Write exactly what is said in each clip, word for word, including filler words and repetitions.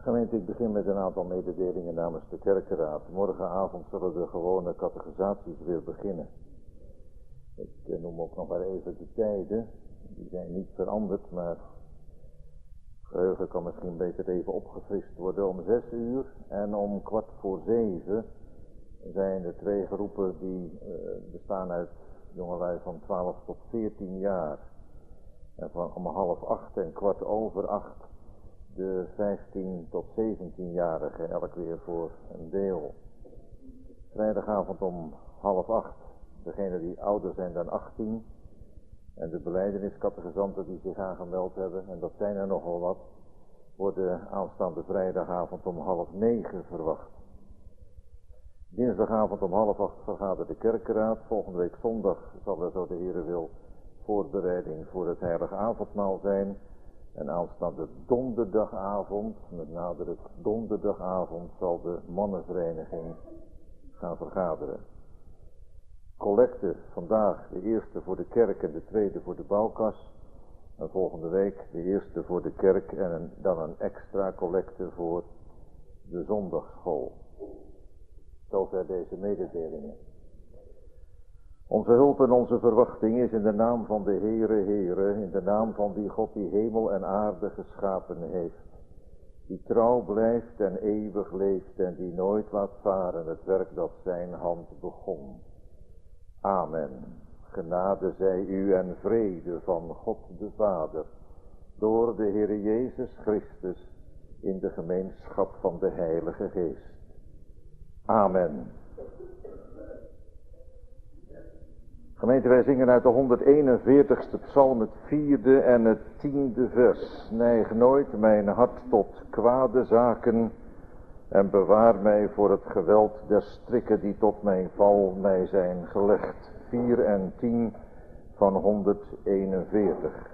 Gemeente, ik begin met een aantal mededelingen namens de kerkenraad. Morgenavond zullen de gewone catechisaties weer beginnen. Ik noem ook nog maar even de tijden. Die zijn niet veranderd, maar het geheugen kan misschien beter even opgefrist worden. Om zes uur en om kwart voor zeven zijn er twee groepen die uh, bestaan uit jongelui van twaalf tot veertien jaar. En van om half acht en kwart over acht de vijftien tot zeventienjarigen, elk weer voor een deel. Vrijdagavond om half acht, degenen die ouder zijn dan achttien en de belijdeniscatechisanten die zich aangemeld hebben, en dat zijn er nogal wat, worden aanstaande vrijdagavond om half negen verwacht. Dinsdagavond om half acht vergadert de kerkenraad. Volgende week zondag zal er, zo de Heere wil, voorbereiding voor het heilige avondmaal zijn. En aanstaande donderdagavond, met nadruk donderdagavond, zal de mannenvereniging gaan vergaderen. Collecte vandaag, de eerste voor de kerk en de tweede voor de bouwkas. En volgende week de eerste voor de kerk en een, dan een extra collecte voor de zondagsschool. Zover deze mededelingen. Onze hulp en onze verwachting is in de naam van de Heere, Heere, in de naam van die God die hemel en aarde geschapen heeft, die trouw blijft en eeuwig leeft en die nooit laat varen het werk dat zijn hand begon. Amen. Genade zij u en vrede van God de Vader, door de Heere Jezus Christus, in de gemeenschap van de Heilige Geest. Amen. Gemeente, wij zingen uit de honderdeenenveertigste psalm het vierde en het tiende vers. Neig nooit mijn hart tot kwade zaken en bewaar mij voor het geweld der strikken die tot mijn val mij zijn gelegd. vier en tien van honderdeenenveertig.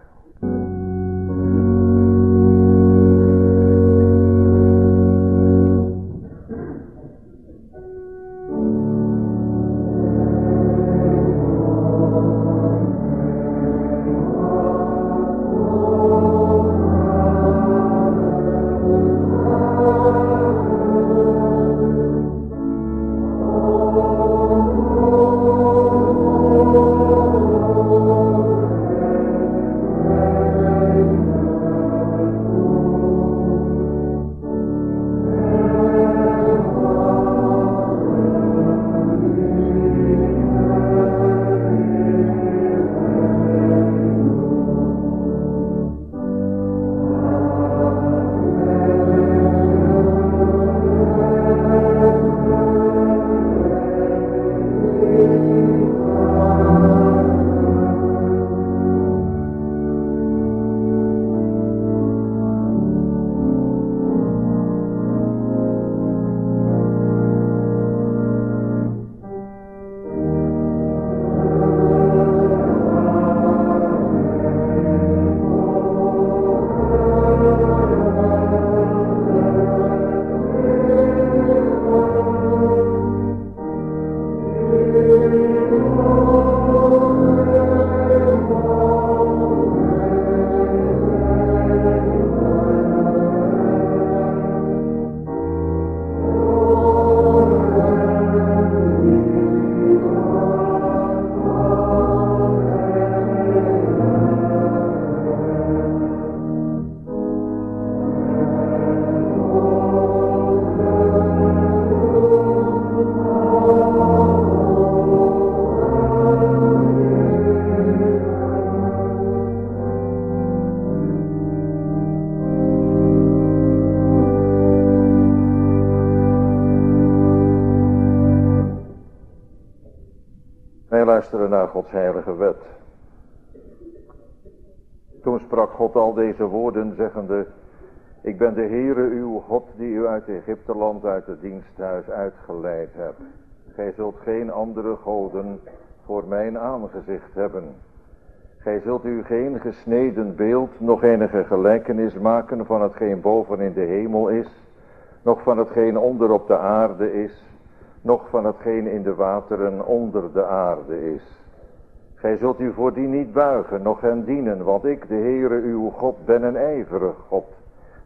Luisteren naar Gods heilige wet. Toen sprak God al deze woorden, zeggende: Ik ben de Heere uw God, die u uit Egypteland, uit het diensthuis uitgeleid hebt. Gij zult geen andere goden voor mijn aangezicht hebben. Gij zult u geen gesneden beeld, nog enige gelijkenis maken van hetgeen boven in de hemel is, nog van hetgeen onder op de aarde is, nog van hetgeen in de wateren onder de aarde is. Gij zult u voor die niet buigen, noch hen dienen, want ik, de Heere uw God, ben een ijverig God,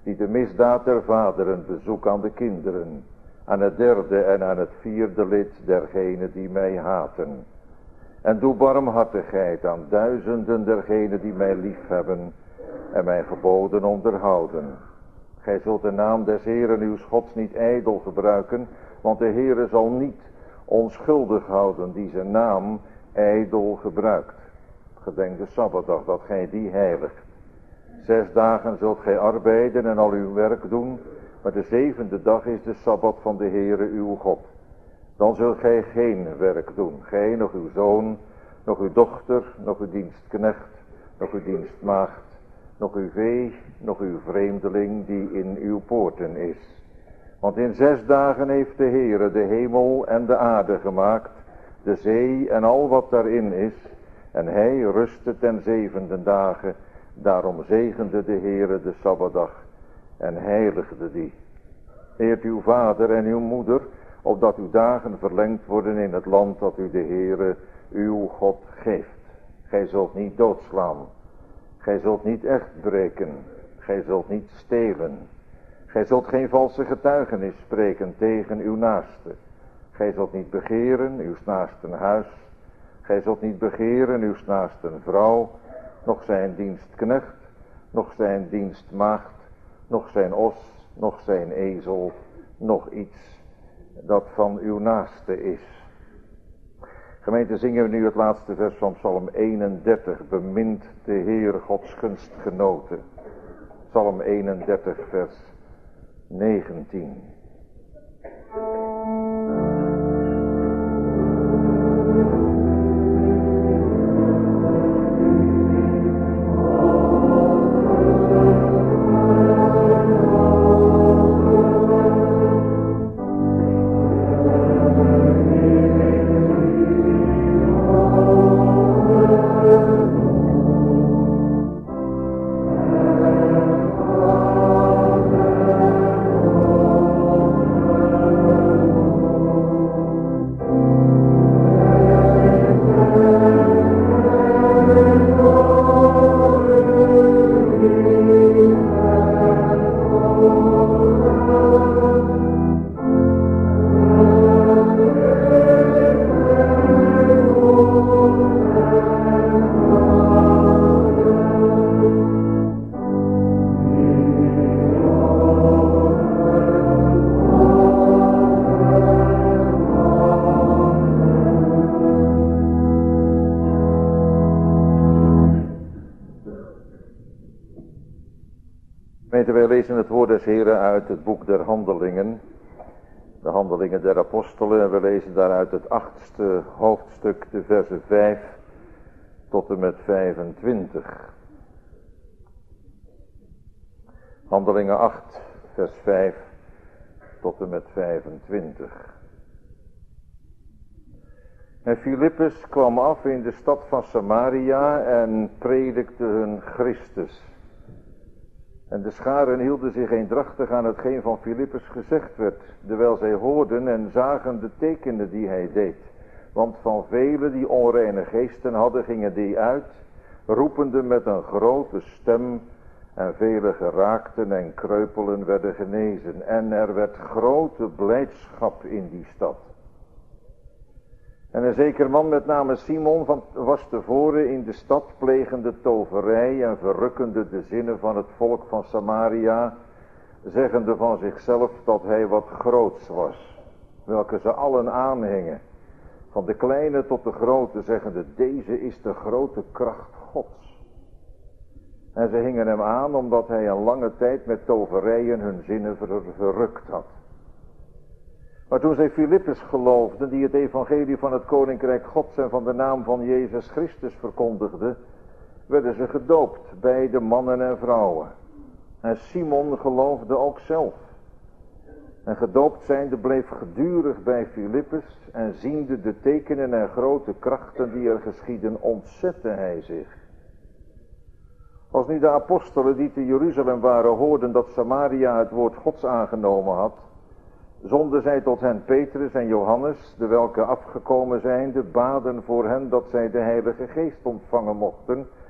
die de misdaad der vaderen bezoek aan de kinderen, aan het derde en aan het vierde lid dergenen die mij haten. En doe barmhartigheid aan duizenden dergenen die mij liefhebben en mijn geboden onderhouden. Gij zult de naam des Heeren uws Gods niet ijdel gebruiken, want de Heere zal niet onschuldig houden die zijn naam ijdel gebruikt. Gedenk de Sabbatdag dat gij die heiligt. Zes dagen zult gij arbeiden en al uw werk doen, maar de zevende dag is de Sabbat van de Heere uw God. Dan zult gij geen werk doen, gij, nog uw zoon, nog uw dochter, nog uw dienstknecht, nog uw dienstmaagd, nog uw vee, nog uw vreemdeling die in uw poorten is. Want in zes dagen heeft de Heere de hemel en de aarde gemaakt, de zee en al wat daarin is, en hij rustte ten zevende dagen. Daarom zegende de Heere de Sabbatdag en heiligde die. Eert uw vader en uw moeder, opdat uw dagen verlengd worden in het land dat u de Heere uw God geeft. Gij zult niet doodslaan. Gij zult niet echt breken. Gij zult niet stelen. Gij zult geen valse getuigenis spreken tegen uw naaste. Gij zult niet begeren uw naasten huis. Gij zult niet begeren uw naasten vrouw, nog zijn dienstknecht, nog zijn dienstmaagd, nog zijn os, nog zijn ezel, nog iets dat van uw naaste is. Gemeente, zingen we nu het laatste vers van Psalm eenendertig. Bemint de Heer Gods gunstgenoten. Psalm eenendertig vers negentien. Wij lezen het woord des Heren uit het boek der Handelingen, de Handelingen der Apostelen, en we lezen daaruit het achtste hoofdstuk, de versen vijf tot en met vijfentwintig. Handelingen acht, vers vijf tot en met vijfentwintig. En Filippus kwam af in de stad van Samaria en predikte hun Christus. En de scharen hielden zich eendrachtig aan hetgeen van Filippus gezegd werd, terwijl zij hoorden en zagen de tekenen die hij deed. Want van velen die onreine geesten hadden, gingen die uit, roepende met een grote stem, en velen geraakten en kreupelen werden genezen. En er werd grote blijdschap in die stad. En een zeker man met name Simon van, was tevoren in de stad, plegende toverij en verrukkende de zinnen van het volk van Samaria, zeggende van zichzelf dat hij wat groots was, welke ze allen aanhingen, van de kleine tot de grote, zeggende, deze is de grote kracht Gods. En ze hingen hem aan omdat hij een lange tijd met toverijen hun zinnen ver, verrukt had. Maar toen zij Filippus geloofden, die het evangelie van het koninkrijk Gods en van de naam van Jezus Christus verkondigde, werden ze gedoopt, beide mannen en vrouwen. En Simon geloofde ook zelf. En gedoopt zijnde bleef gedurig bij Filippus, en ziende de tekenen en grote krachten die er geschieden, ontzette hij zich. Als nu de apostelen die te Jeruzalem waren hoorden dat Samaria het woord Gods aangenomen had, zonden zij tot hen Petrus en Johannes, de welke afgekomen zijnde, baden voor hen dat zij de Heilige Geest ontvangen mochten,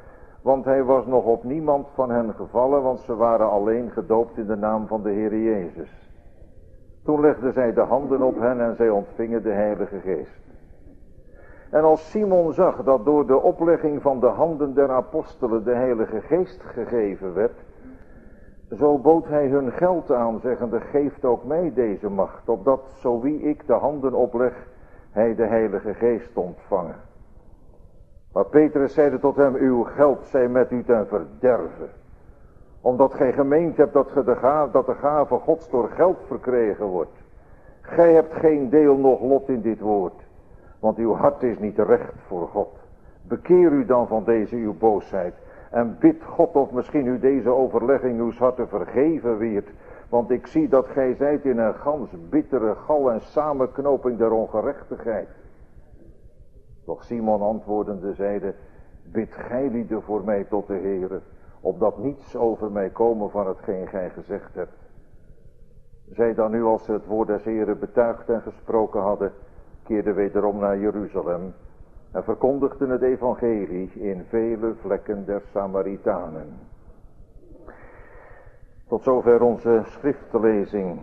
Want hij was nog op niemand van hen gevallen, want ze waren alleen gedoopt in de naam van de Heer Jezus. Toen legden zij de handen op hen en zij ontvingen de Heilige Geest. En als Simon zag dat door de oplegging van de handen der apostelen de Heilige Geest gegeven werd, zo bood hij hun geld aan, zeggende, geeft ook mij deze macht, opdat zo wie ik de handen opleg, hij de Heilige Geest ontvangen. Maar Petrus zeide tot hem, uw geld zij met u ten verderve, omdat gij gemeend hebt dat, ge de gave, dat de gave Gods door geld verkregen wordt. Gij hebt geen deel noch lot in dit woord, want uw hart is niet recht voor God. Bekeer u dan van deze uw boosheid en bid God of misschien u deze overlegging uws harten vergeven wierd. Want ik zie dat gij zijt in een gans bittere gal en samenknoping der ongerechtigheid. Doch Simon antwoordende zeide, bid gij lieden voor mij tot de Heere, opdat niets over mij komen van hetgeen gij gezegd hebt. Zij dan nu, als ze het woord des Heeren betuigd en gesproken hadden, keerden wederom naar Jeruzalem en verkondigden het evangelie in vele vlekken der Samaritanen. Tot zover onze schriftlezing.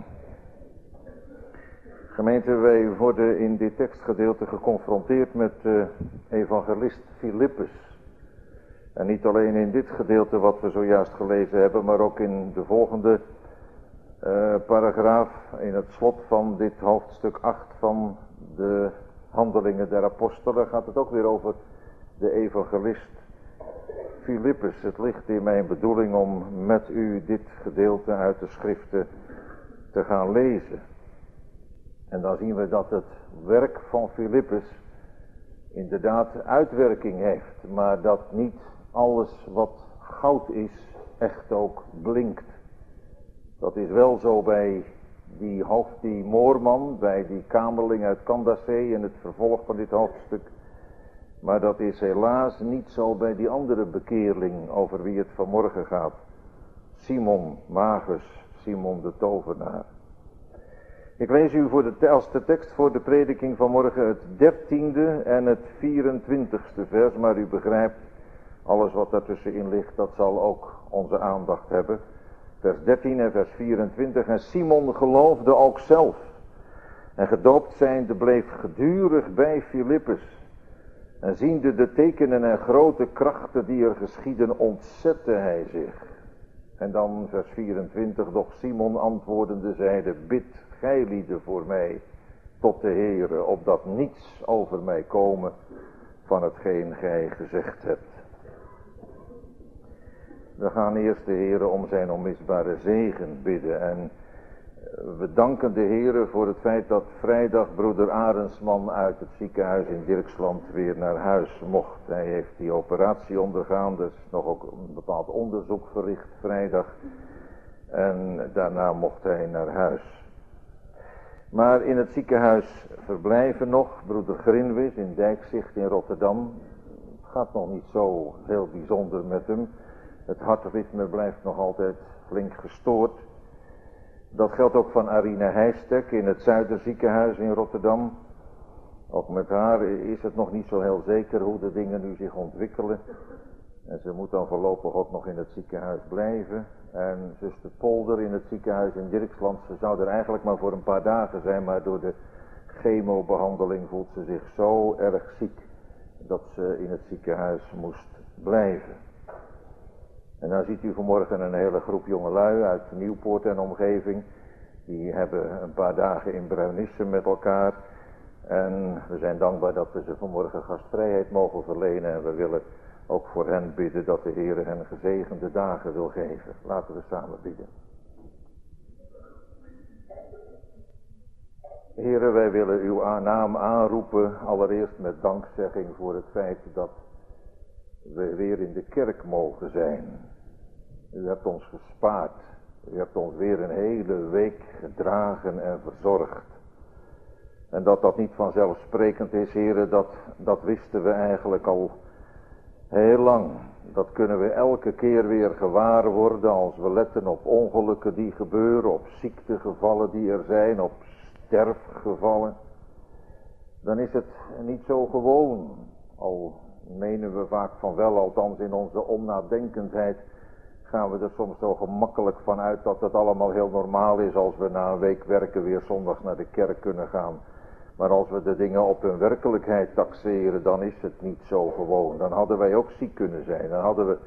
Gemeente, wij worden in dit tekstgedeelte geconfronteerd met uh, evangelist Filippus. En niet alleen in dit gedeelte wat we zojuist gelezen hebben, maar ook in de volgende uh, paragraaf, in het slot van dit hoofdstuk acht van de Handelingen der Apostelen, gaat het ook weer over de evangelist Filippus. Het ligt in mijn bedoeling om met u dit gedeelte uit de schriften te gaan lezen. En dan zien we dat het werk van Filippus inderdaad uitwerking heeft, maar dat niet alles wat goud is echt ook blinkt. Dat is wel zo bij die hoofd, die moorman, bij die kamerling uit Kandasee in het vervolg van dit hoofdstuk. Maar dat is helaas niet zo bij die andere bekeerling over wie het vanmorgen gaat. Simon Magus, Simon de tovenaar. Ik lees u voor de, als de tekst voor de prediking vanmorgen het dertiende en het vierentwintigste vers, maar u begrijpt, alles wat daartussenin ligt, dat zal ook onze aandacht hebben. Vers dertien en vers vierentwintig. En Simon geloofde ook zelf. En gedoopt zijnde bleef gedurig bij Filippus. En ziende de tekenen en grote krachten die er geschieden, ontzette hij zich. En dan vers vierentwintig. Doch Simon antwoordende zeide, bid gij lieden voor mij tot de Heere, opdat niets over mij komen van hetgeen gij gezegd hebt. We gaan eerst de Heere om zijn onmisbare zegen bidden. En we danken de Heere voor het feit dat vrijdag broeder Arendsman uit het ziekenhuis in Dirksland weer naar huis mocht. Hij heeft die operatie ondergaan, dus nog ook een bepaald onderzoek verricht vrijdag. En daarna mocht hij naar huis. Maar in het ziekenhuis verblijven nog broeder Grinwis in Dijkzicht in Rotterdam. Het gaat nog niet zo heel bijzonder met hem. Het hartritme blijft nog altijd flink gestoord. Dat geldt ook van Arina Heijstek in het Zuiderziekenhuis in Rotterdam. Ook met haar is het nog niet zo heel zeker hoe de dingen nu zich ontwikkelen. En ze moet dan voorlopig ook nog in het ziekenhuis blijven. En zuster Polder in het ziekenhuis in Dirksland, ze zou er eigenlijk maar voor een paar dagen zijn, maar door de chemobehandeling voelt ze zich zo erg ziek dat ze in het ziekenhuis moest blijven. En dan ziet u vanmorgen een hele groep jongelui uit Nieuwpoort en omgeving. Die hebben een paar dagen in Bruinisse met elkaar. En we zijn dankbaar dat we ze vanmorgen gastvrijheid mogen verlenen. En we willen ook voor hen bidden dat de Heer hen gezegende dagen wil geven. Laten we samen bidden. Heere, wij willen uw naam aanroepen. Allereerst met dankzegging voor het feit dat we weer in de kerk mogen zijn. U hebt ons gespaard. U hebt ons weer een hele week gedragen en verzorgd. En dat dat niet vanzelfsprekend is, heren, dat, dat wisten we eigenlijk al heel lang. Dat kunnen we elke keer weer gewaar worden als we letten op ongelukken die gebeuren, op ziektegevallen die er zijn, op sterfgevallen. Dan is het niet zo gewoon, al Menen we vaak van wel, althans in onze onnadenkendheid gaan we er soms zo gemakkelijk van uit dat het allemaal heel normaal is als we na een week werken weer zondags naar de kerk kunnen gaan. Maar als we de dingen op hun werkelijkheid taxeren, dan is het niet zo gewoon. Dan hadden wij ook ziek kunnen zijn, dan hadden we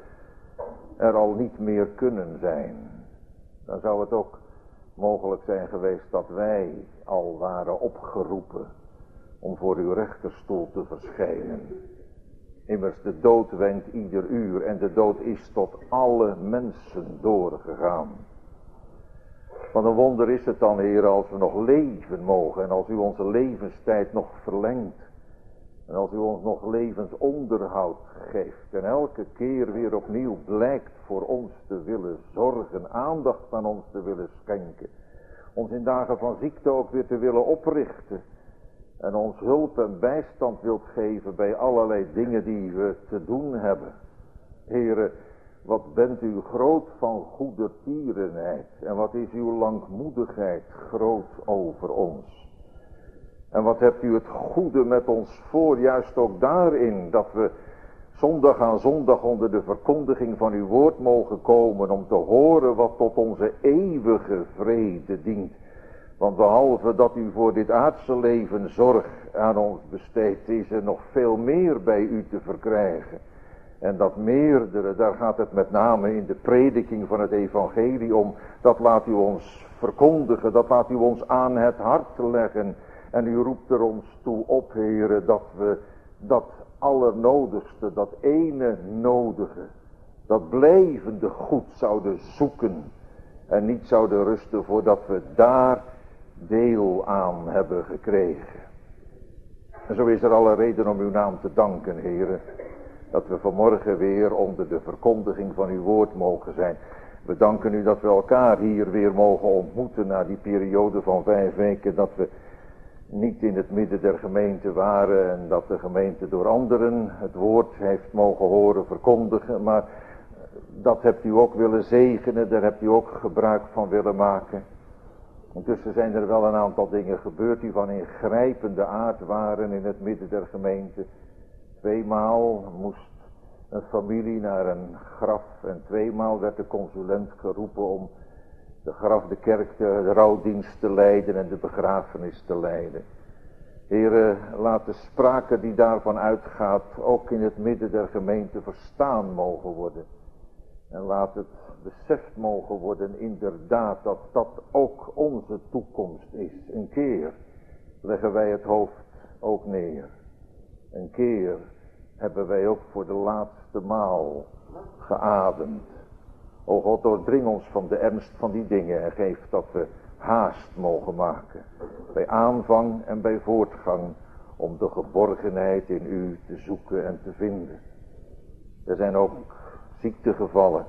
er al niet meer kunnen zijn. Dan zou het ook mogelijk zijn geweest dat wij al waren opgeroepen om voor uw rechterstoel te verschijnen. Immers de dood wenkt ieder uur en de dood is tot alle mensen doorgegaan. Wat een wonder is het dan, Heer, als we nog leven mogen en als u onze levenstijd nog verlengt. En als u ons nog levensonderhoud geeft en elke keer weer opnieuw blijkt voor ons te willen zorgen, aandacht aan ons te willen schenken. Ons in dagen van ziekte ook weer te willen oprichten. En ons hulp en bijstand wilt geven bij allerlei dingen die we te doen hebben. Heere, wat bent u groot van goedertierenheid. En wat is uw langmoedigheid groot over ons. En wat hebt u het goede met ons voor, juist ook daarin dat we zondag aan zondag onder de verkondiging van uw woord mogen komen om te horen wat tot onze eeuwige vrede dient. Want behalve dat u voor dit aardse leven zorg aan ons besteedt, is er nog veel meer bij u te verkrijgen. En dat meerdere, daar gaat het met name in de prediking van het evangelie om. Dat laat u ons verkondigen, dat laat u ons aan het hart leggen. En u roept er ons toe op, Heere, dat we dat allernodigste, dat ene nodige, dat blijvende goed zouden zoeken. En niet zouden rusten voordat we daar deel aan hebben gekregen. En zo is er alle reden om uw naam te danken, Heere. Dat we vanmorgen weer onder de verkondiging van uw woord mogen zijn. We danken u dat we elkaar hier weer mogen ontmoeten na die periode van vijf weken. Dat we niet in het midden der gemeente waren en dat de gemeente door anderen het woord heeft mogen horen verkondigen. Maar dat hebt u ook willen zegenen, daar hebt u ook gebruik van willen maken. Intussen zijn er wel een aantal dingen gebeurd die van ingrijpende aard waren in het midden der gemeente. Tweemaal moest een familie naar een graf en tweemaal werd de consulent geroepen om de graf, de kerk, de rouwdienst te leiden en de begrafenis te leiden. Heere, laat de sprake die daarvan uitgaat ook in het midden der gemeente verstaan mogen worden. En laat het beseft mogen worden inderdaad dat dat ook onze toekomst is. Een keer leggen wij het hoofd ook neer. Een keer hebben wij ook voor de laatste maal geademd. O God, doordring ons van de ernst van die dingen en geef dat we haast mogen maken. Bij aanvang en bij voortgang om de geborgenheid in u te zoeken en te vinden. Er zijn ook ziektegevallen.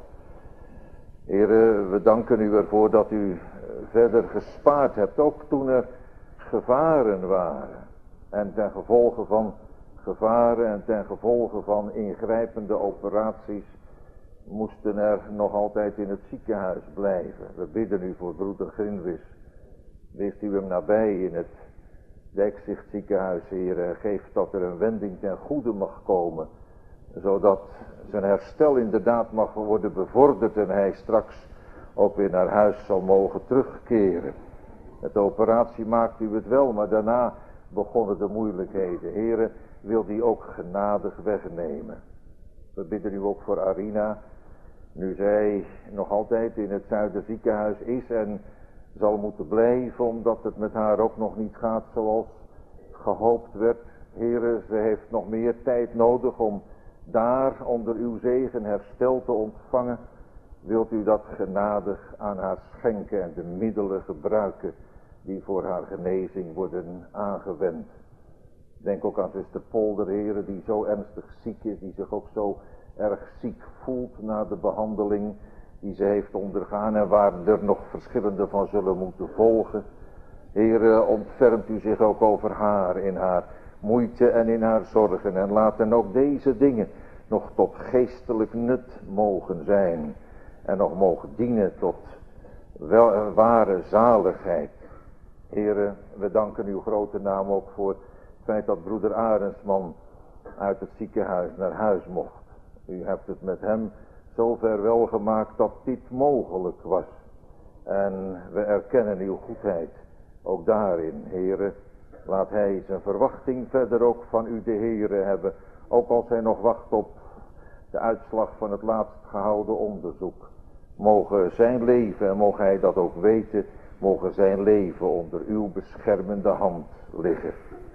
Heere, we danken u ervoor dat u verder gespaard hebt, ook toen er gevaren waren. En ten gevolge van gevaren en ten gevolge van ingrijpende operaties moesten er nog altijd in het ziekenhuis blijven. We bidden u voor broeder Grinwis. Wees u hem nabij in het Dijkzicht ziekenhuis, Heer. Geef dat er een wending ten goede mag komen, zodat zijn herstel inderdaad mag worden bevorderd en hij straks ook weer naar huis zal mogen terugkeren. Met de operatie maakt u het wel, maar daarna begonnen de moeilijkheden. Heere, wil die ook genadig wegnemen. We bidden u ook voor Arina, nu zij nog altijd in het Zuiderziekenhuis is en zal moeten blijven, omdat het met haar ook nog niet gaat zoals gehoopt werd. Heere, ze heeft nog meer tijd nodig om daar onder uw zegen herstel te ontvangen. Wilt u dat genadig aan haar schenken en de middelen gebruiken die voor haar genezing worden aangewend. Denk ook aan zuster Polder, Heere, die zo ernstig ziek is, die zich ook zo erg ziek voelt na de behandeling die ze heeft ondergaan en waar er nog verschillende van zullen moeten volgen. Heere, ontfermt u zich ook over haar in haar moeite en in haar zorgen en laten ook deze dingen nog tot geestelijk nut mogen zijn en nog mogen dienen tot wel, ware zaligheid. Heere, we danken uw grote naam ook voor het feit dat broeder Arendsman uit het ziekenhuis naar huis mocht. U hebt het met hem zover wel gemaakt dat dit mogelijk was. En we erkennen uw goedheid ook daarin, Heere. Laat hij zijn verwachting verder ook van u, de Heere, hebben. Ook als hij nog wacht op de uitslag van het laatst gehouden onderzoek. Mogen zijn leven, en mogen hij dat ook weten, mogen zijn leven onder uw beschermende hand liggen.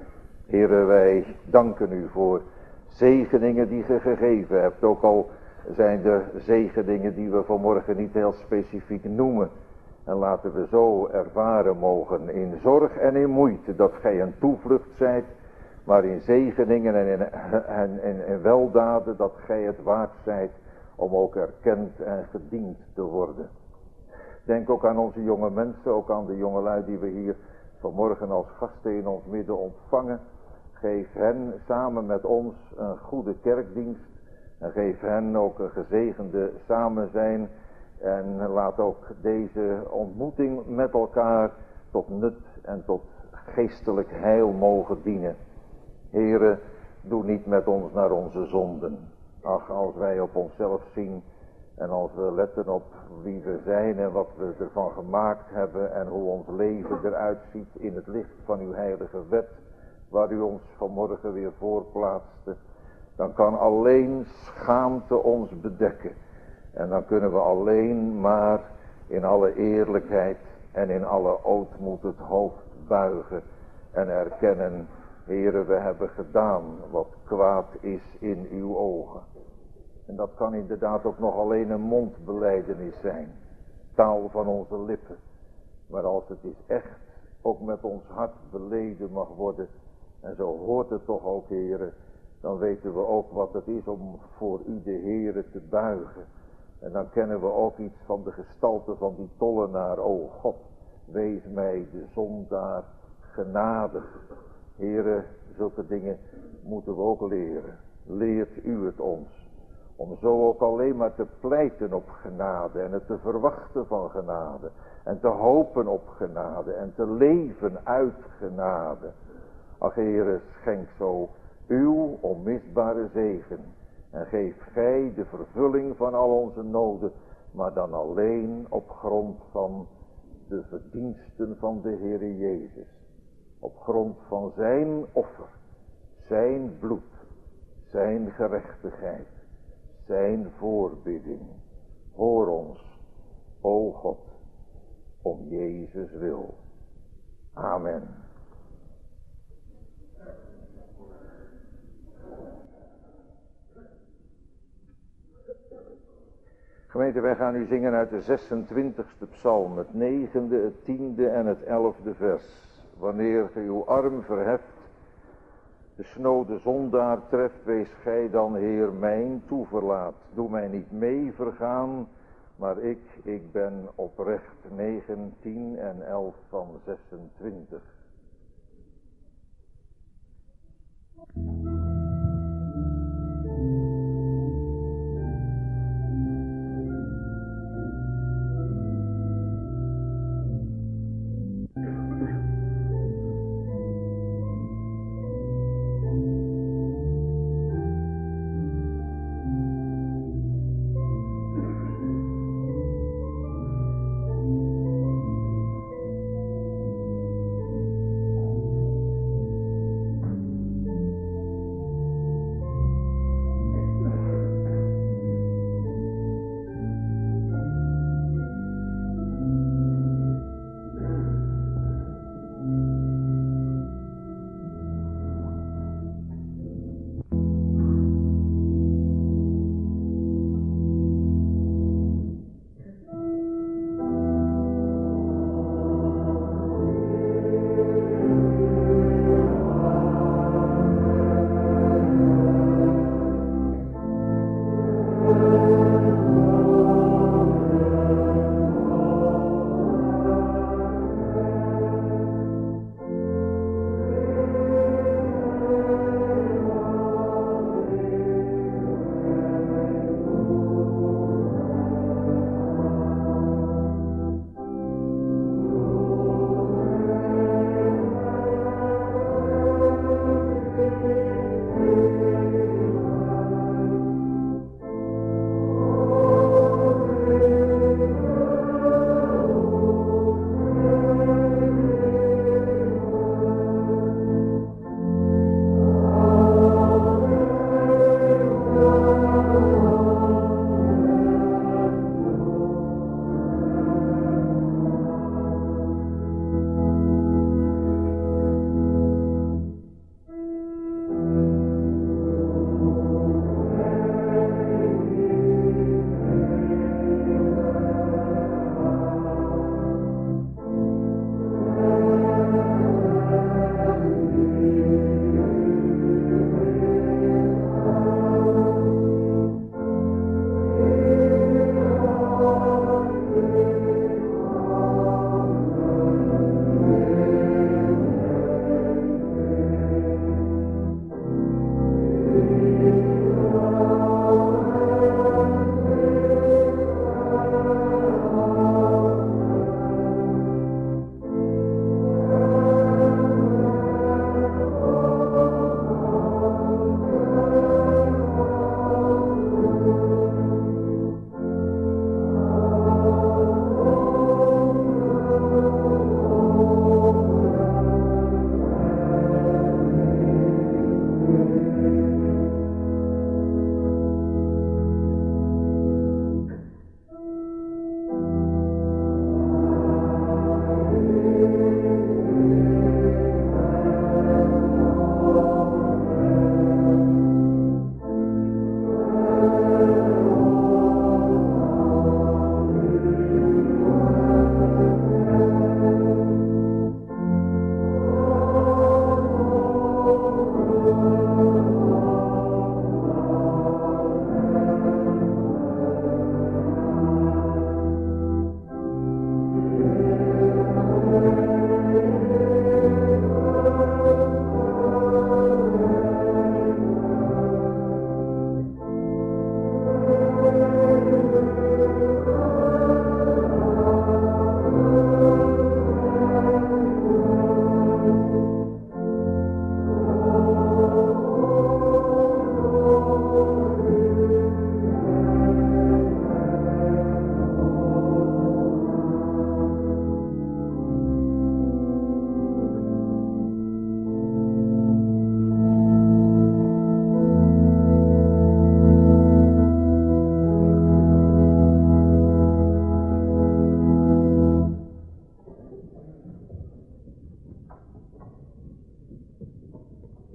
Heere, wij danken u voor zegeningen die ge gegeven hebt. Ook al zijn er zegeningen die we vanmorgen niet heel specifiek noemen. En laten we zo ervaren mogen in zorg en in moeite dat gij een toevlucht zijt. Maar in zegeningen en in, en, en, en weldaden dat gij het waard zijt om ook erkend en gediend te worden. Denk ook aan onze jonge mensen, ook aan de jongelui die we hier vanmorgen als gasten in ons midden ontvangen. Geef hen samen met ons een goede kerkdienst. En geef hen ook een gezegende samenzijn. En laat ook deze ontmoeting met elkaar tot nut en tot geestelijk heil mogen dienen. Heere, doe niet met ons naar onze zonden. Ach, als wij op onszelf zien en als we letten op wie we zijn en wat we ervan gemaakt hebben en hoe ons leven eruit ziet in het licht van uw heilige wet, waar u ons vanmorgen weer voorplaatste, dan kan alleen schaamte ons bedekken. En dan kunnen we alleen maar in alle eerlijkheid en in alle ootmoed het hoofd buigen en erkennen, Heere, we hebben gedaan wat kwaad is in uw ogen. En dat kan inderdaad ook nog alleen een mondbelijdenis zijn, taal van onze lippen. Maar als het is echt ook met ons hart beleden mag worden, en zo hoort het toch ook, Heere, dan weten we ook wat het is om voor u, de Heere, te buigen. En dan kennen we ook iets van de gestalte van die tollenaar. O God, wees mij de zondaar genadig. Heere, zulke dingen moeten we ook leren. Leert u het ons. Om zo ook alleen maar te pleiten op genade en het te verwachten van genade. En te hopen op genade en te leven uit genade. Ach, Heere, schenk zo uw onmisbare zegen. En geef gij de vervulling van al onze noden, maar dan alleen op grond van de verdiensten van de Heere Jezus. Op grond van zijn offer, zijn bloed, zijn gerechtigheid, zijn voorbidding. Hoor ons, o God, om Jezus wil. Amen. Gemeente, wij gaan nu zingen uit de zesentwintigste psalm, het negende, het tiende en het elfde vers. Wanneer ge uw arm verheft, de snode zondaar treft, wees gij dan, Heer, mijn toeverlaat. Doe mij niet mee vergaan, maar ik, ik ben oprecht. negen, tien en elf van zesentwintig.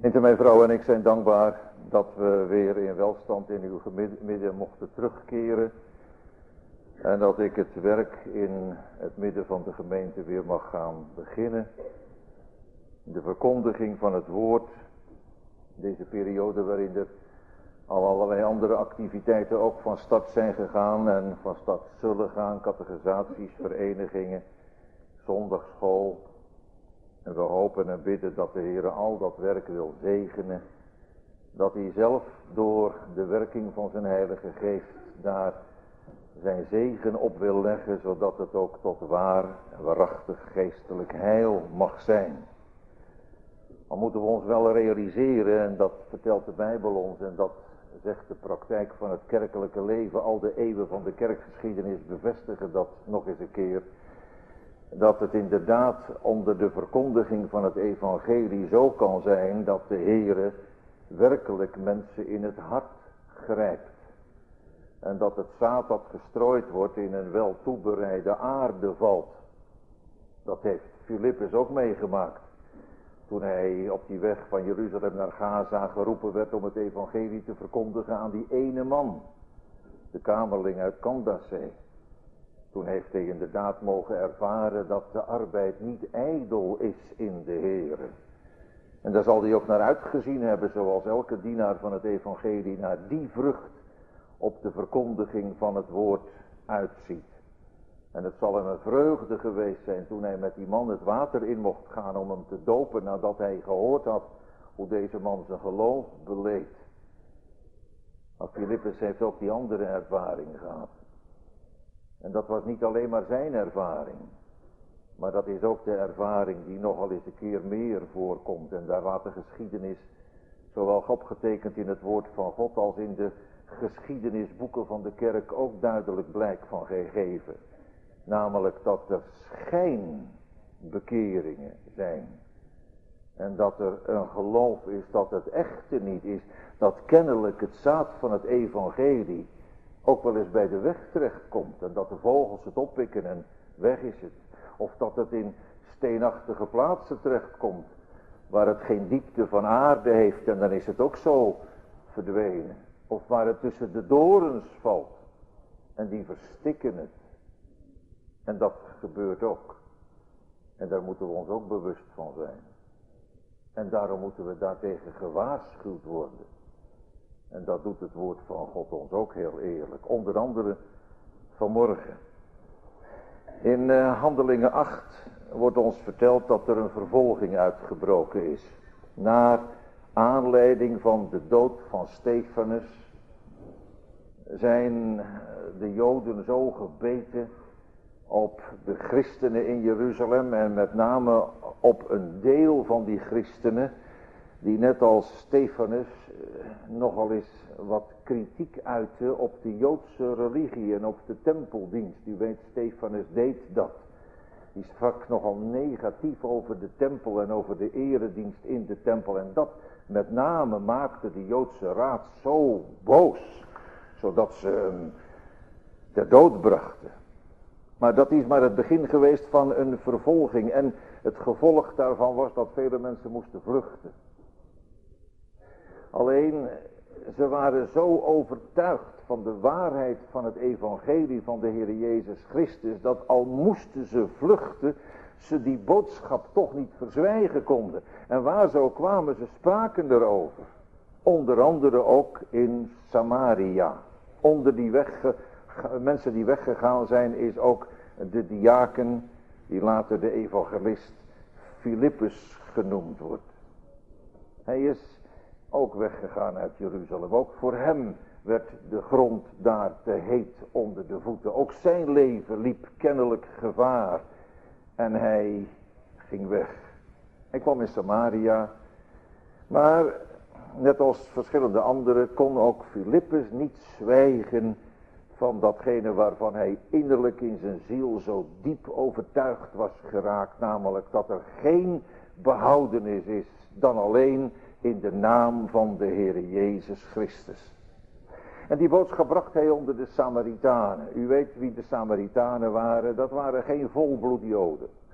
Inter mijn vrouw en ik zijn dankbaar dat we weer in welstand in uw midden mochten terugkeren. En dat ik het werk in het midden van de gemeente weer mag gaan beginnen. De verkondiging van het woord. Deze periode waarin er al allerlei andere activiteiten ook van start zijn gegaan en van start zullen gaan. Catechisaties, verenigingen, zondagschool. En we hopen en bidden dat de Heer al dat werk wil zegenen. Dat hij zelf door de werking van zijn Heilige Geest daar zijn zegen op wil leggen. Zodat het ook tot waar en waarachtig geestelijk heil mag zijn. Al moeten we ons wel realiseren, en dat vertelt de Bijbel ons en dat zegt de praktijk van het kerkelijke leven. Al de eeuwen van de kerkgeschiedenis bevestigen dat nog eens een keer. Dat het inderdaad onder de verkondiging van het evangelie zo kan zijn dat de Heere werkelijk mensen in het hart grijpt. En dat het zaad dat gestrooid wordt in een wel toebereide aarde valt. Dat heeft Filippus ook meegemaakt. Toen hij op die weg van Jeruzalem naar Gaza geroepen werd om het evangelie te verkondigen aan die ene man. De kamerling uit Kandasee. Toen heeft hij inderdaad mogen ervaren dat de arbeid niet ijdel is in de Heere. En daar zal hij ook naar uitgezien hebben, zoals elke dienaar van het evangelie naar die vrucht op de verkondiging van het woord uitziet. En het zal hem een vreugde geweest zijn toen hij met die man het water in mocht gaan om hem te dopen, nadat hij gehoord had hoe deze man zijn geloof beleed. Maar Filippus heeft ook die andere ervaring gehad. En dat was niet alleen maar zijn ervaring, maar dat is ook de ervaring die nogal eens een keer meer voorkomt. En daar laat de geschiedenis zowel opgetekend in het woord van God als in de geschiedenisboeken van de kerk ook duidelijk blijk van gegeven. Namelijk dat er schijnbekeringen zijn. En dat er een geloof is dat het echte niet is. Dat kennelijk het zaad van het evangelie ook wel eens bij de weg terechtkomt. En dat de vogels het oppikken en weg is het. Of dat het in steenachtige plaatsen terechtkomt. Waar het geen diepte van aarde heeft en dan is het ook zo verdwenen. Of waar het tussen de dorens valt. En die verstikken het. En dat gebeurt ook. En daar moeten we ons ook bewust van zijn. En daarom moeten we daartegen gewaarschuwd worden. En dat doet het woord van God ons ook heel eerlijk. Onder andere vanmorgen. In uh, Handelingen acht wordt ons verteld dat er een vervolging uitgebroken is. Naar aanleiding van de dood van Stefanus zijn de Joden zo gebeten op de christenen in Jeruzalem en met name op een deel van die christenen die net als Stefanus nogal eens wat kritiek uitte op de Joodse religie en op de tempeldienst. U weet, Stefanus deed dat. Die sprak nogal negatief over de tempel en over de eredienst in de tempel. En dat met name maakte de Joodse raad zo boos, zodat ze hem ter dood brachten. Maar dat is maar het begin geweest van een vervolging. En het gevolg daarvan was dat vele mensen moesten vluchten. Alleen, ze waren zo overtuigd van de waarheid van het evangelie van de Heer Jezus Christus, dat al moesten ze vluchten, ze die boodschap toch niet verzwijgen konden. En waar ze ook kwamen, ze spraken erover. Onder andere ook in Samaria. Onder die wegge, mensen die weggegaan zijn is ook de diaken, die later de evangelist Filippus genoemd wordt. Hij is ook weggegaan uit Jeruzalem. Ook voor hem werd de grond daar te heet onder de voeten. Ook zijn leven liep kennelijk gevaar. En hij ging weg. Hij kwam in Samaria. Maar net als verschillende anderen kon ook Filippus niet zwijgen van datgene waarvan hij innerlijk in zijn ziel zo diep overtuigd was geraakt. Namelijk dat er geen behoudenis is dan alleen in de naam van de Heer Jezus Christus. En die boodschap bracht hij onder de Samaritanen. U weet wie de Samaritanen waren. Dat waren geen volbloed Joden.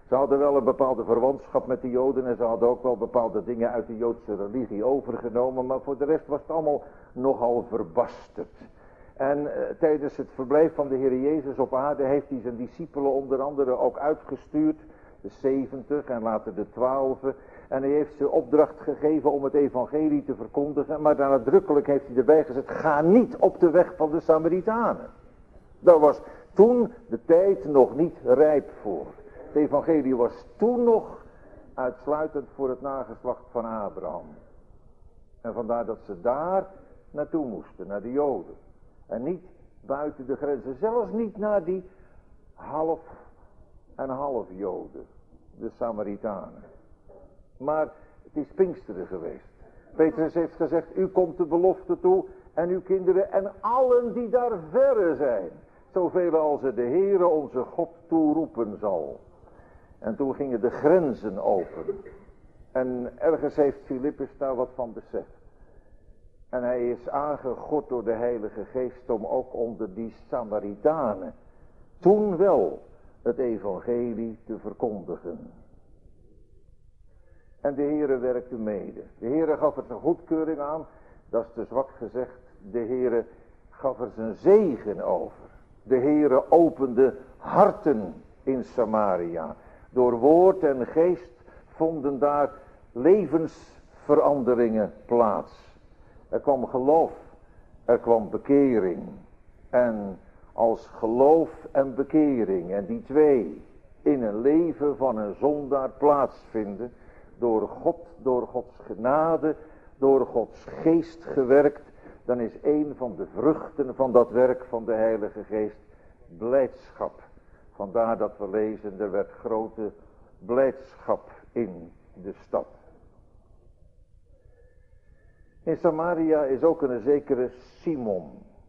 Ze hadden wel een bepaalde verwantschap met de Joden en ze hadden ook wel bepaalde dingen uit de Joodse religie overgenomen, maar voor de rest was het allemaal nogal verbasterd. En uh, tijdens het verblijf van de Heer Jezus op aarde heeft hij zijn discipelen onder andere ook uitgestuurd, de zeventig en later de twaalfen. En hij heeft ze opdracht gegeven om het evangelie te verkondigen, maar nadrukkelijk heeft hij erbij gezet, ga niet op de weg van de Samaritanen. Daar was toen de tijd nog niet rijp voor. Het evangelie was toen nog uitsluitend voor het nageslacht van Abraham. En vandaar dat ze daar naartoe moesten, naar de Joden. En niet buiten de grenzen, zelfs niet naar die half en half Joden, de Samaritanen. Maar het is Pinksteren geweest. Petrus heeft gezegd, u komt de belofte toe en uw kinderen en allen die daar verre zijn. Zoveel als er de Heere onze God toeroepen zal. En toen gingen de grenzen open. En ergens heeft Filippus daar wat van beseft. En hij is aangegord door de Heilige Geest om ook onder die Samaritanen toen wel het evangelie te verkondigen. En de Heere werkte mede. De Heere gaf er zijn goedkeuring aan. Dat is te zwak gezegd. De Heere gaf er zijn zegen over. De Heere opende harten in Samaria. Door woord en geest vonden daar levensveranderingen plaats. Er kwam geloof. Er kwam bekering. En als geloof en bekering en die twee in een leven van een zondaar plaatsvinden, door God, door Gods genade, door Gods geest gewerkt, dan is een van de vruchten van dat werk van de Heilige Geest blijdschap. Vandaar dat we lezen, er werd grote blijdschap in de stad. In Samaria is ook een zekere Simon.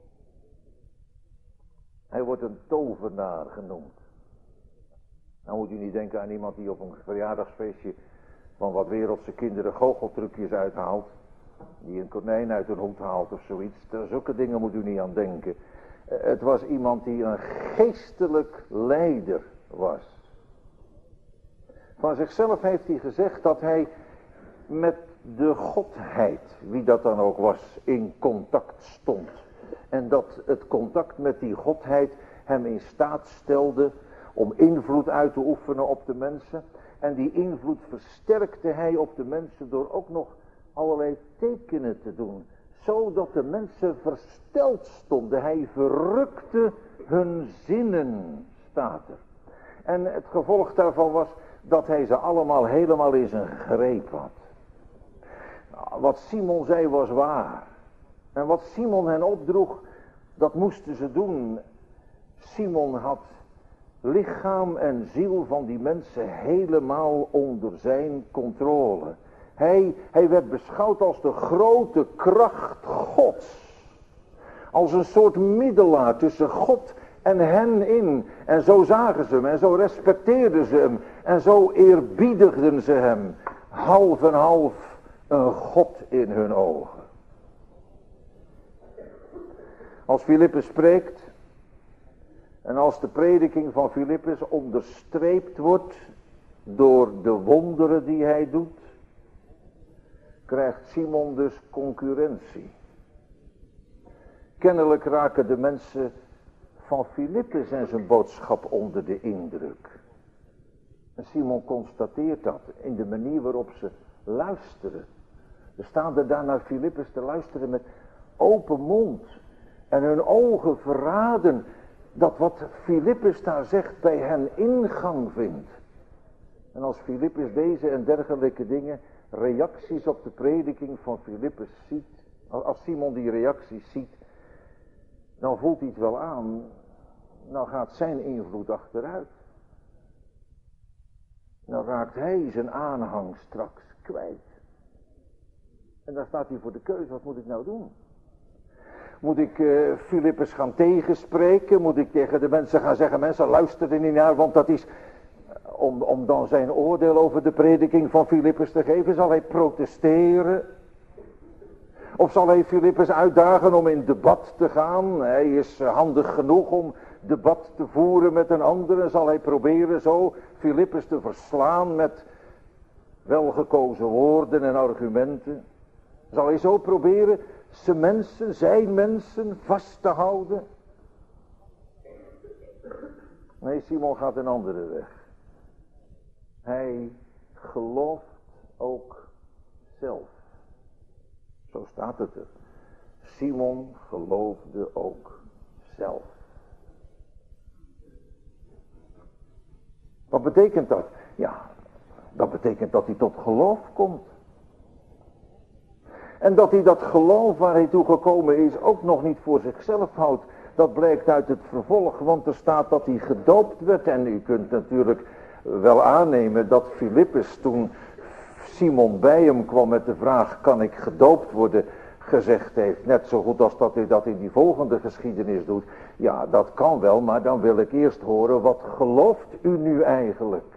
Hij wordt een tovenaar genoemd. Nou moet u niet denken aan iemand die op een verjaardagsfeestje van wat wereldse kinderen goocheltrucjes uithaalt. Die een konijn uit een hoed haalt of zoiets. Zulke dingen moet u niet aan denken. Het was iemand die een geestelijk leider was. Van zichzelf heeft hij gezegd dat hij met de Godheid, wie dat dan ook was, in contact stond. En dat het contact met die Godheid hem in staat stelde om invloed uit te oefenen op de mensen. En die invloed versterkte hij op de mensen door ook nog allerlei tekenen te doen. Zodat de mensen versteld stonden. Hij verrukte hun zinnen, staat er. En het gevolg daarvan was dat hij ze allemaal helemaal in zijn greep had. Wat Simon zei was waar. En wat Simon hen opdroeg, dat moesten ze doen. Simon had lichaam en ziel van die mensen helemaal onder zijn controle. Hij, hij werd beschouwd als de grote kracht Gods. Als een soort middelaar tussen God en hen in. En zo zagen ze hem en zo respecteerden ze hem. En zo eerbiedigden ze hem. Half en half een God in hun ogen. Als Filippus spreekt en als de prediking van Filippus onderstreept wordt door de wonderen die hij doet, krijgt Simon dus concurrentie. Kennelijk raken de mensen van Filippus en zijn boodschap onder de indruk. En Simon constateert dat in de manier waarop ze luisteren. Ze staan er daar naar Filippus te luisteren met open mond. En hun ogen verraden dat wat Filippus daar zegt bij hen ingang vindt. En als Filippus deze en dergelijke dingen, reacties op de prediking van Filippus ziet, als Simon die reacties ziet, dan voelt hij het wel aan, nou gaat zijn invloed achteruit. Nou raakt hij zijn aanhang straks kwijt. En dan staat hij voor de keuze, wat moet ik nou doen? Moet ik uh, Filippus gaan tegenspreken? Moet ik tegen de mensen gaan zeggen, mensen luister er niet naar, want dat is, om, om dan zijn oordeel over de prediking van Filippus te geven, zal hij protesteren? Of zal hij Filippus uitdagen om in debat te gaan? Hij is handig genoeg om debat te voeren met een ander en zal hij proberen zo Filippus te verslaan met welgekozen woorden en argumenten. Zal hij zo proberen zijn mensen, zijn mensen vast te houden? Nee, Simon gaat een andere weg. Hij gelooft ook zelf. Zo staat het er. Simon geloofde ook zelf. Wat betekent dat? Ja, dat betekent dat hij tot geloof komt. En dat hij dat geloof waar hij toe gekomen is ook nog niet voor zichzelf houdt. Dat blijkt uit het vervolg, want er staat dat hij gedoopt werd. En u kunt natuurlijk wel aannemen dat Filippus, toen Simon bij hem kwam met de vraag, kan ik gedoopt worden, gezegd heeft, net zo goed als dat hij dat in die volgende geschiedenis doet. Ja, dat kan wel, maar dan wil ik eerst horen, wat gelooft u nu eigenlijk?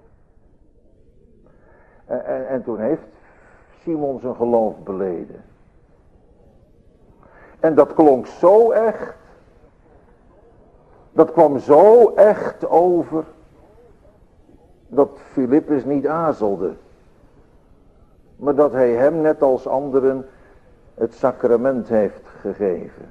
En, en, en toen heeft Simon zijn geloof beleden. En dat klonk zo echt. Dat kwam zo echt over. Dat Filippus niet aarzelde. Maar dat hij hem net als anderen het sacrament heeft gegeven.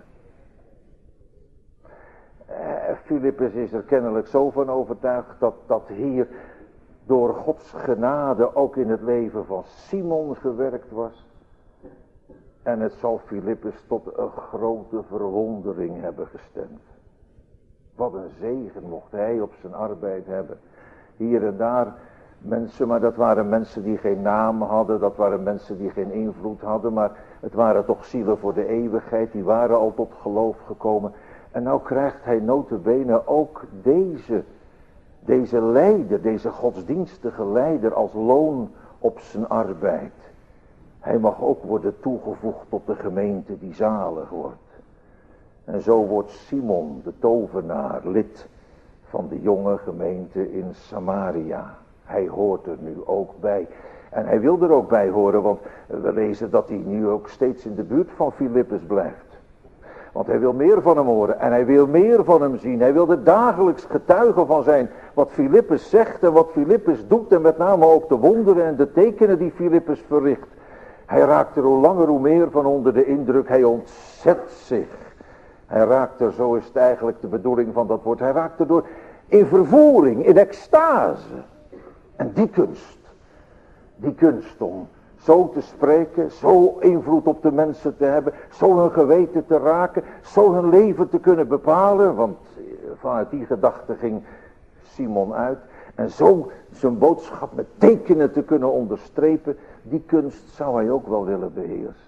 Filippus is er kennelijk zo van overtuigd dat, dat hier door Gods genade ook in het leven van Simon gewerkt was. En het zal Filippus tot een grote verwondering hebben gestemd. Wat een zegen mocht hij op zijn arbeid hebben. Hier en daar mensen, maar dat waren mensen die geen naam hadden. Dat waren mensen die geen invloed hadden. Maar het waren toch zielen voor de eeuwigheid. Die waren al tot geloof gekomen. En nou krijgt hij nota bene ook deze, deze leider, deze godsdienstige leider als loon op zijn arbeid. Hij mag ook worden toegevoegd tot de gemeente die zalig wordt. En zo wordt Simon, de tovenaar, lid van de jonge gemeente in Samaria. Hij hoort er nu ook bij. En hij wil er ook bij horen, want we lezen dat hij nu ook steeds in de buurt van Filippus blijft. Want hij wil meer van hem horen en hij wil meer van hem zien. Hij wil er dagelijks getuige van zijn wat Filippus zegt en wat Filippus doet. En met name ook de wonderen en de tekenen die Filippus verricht. Hij raakt er hoe langer hoe meer van onder de indruk. Hij ontzet zich. Hij raakt er, zo is het eigenlijk de bedoeling van dat woord. Hij raakt er door in vervoering, in extase. En die kunst, die kunst om zo te spreken, zo invloed op de mensen te hebben, zo hun geweten te raken, zo hun leven te kunnen bepalen, want vanuit die gedachte ging Simon uit, en zo zijn boodschap met tekenen te kunnen onderstrepen, die kunst zou hij ook wel willen beheersen.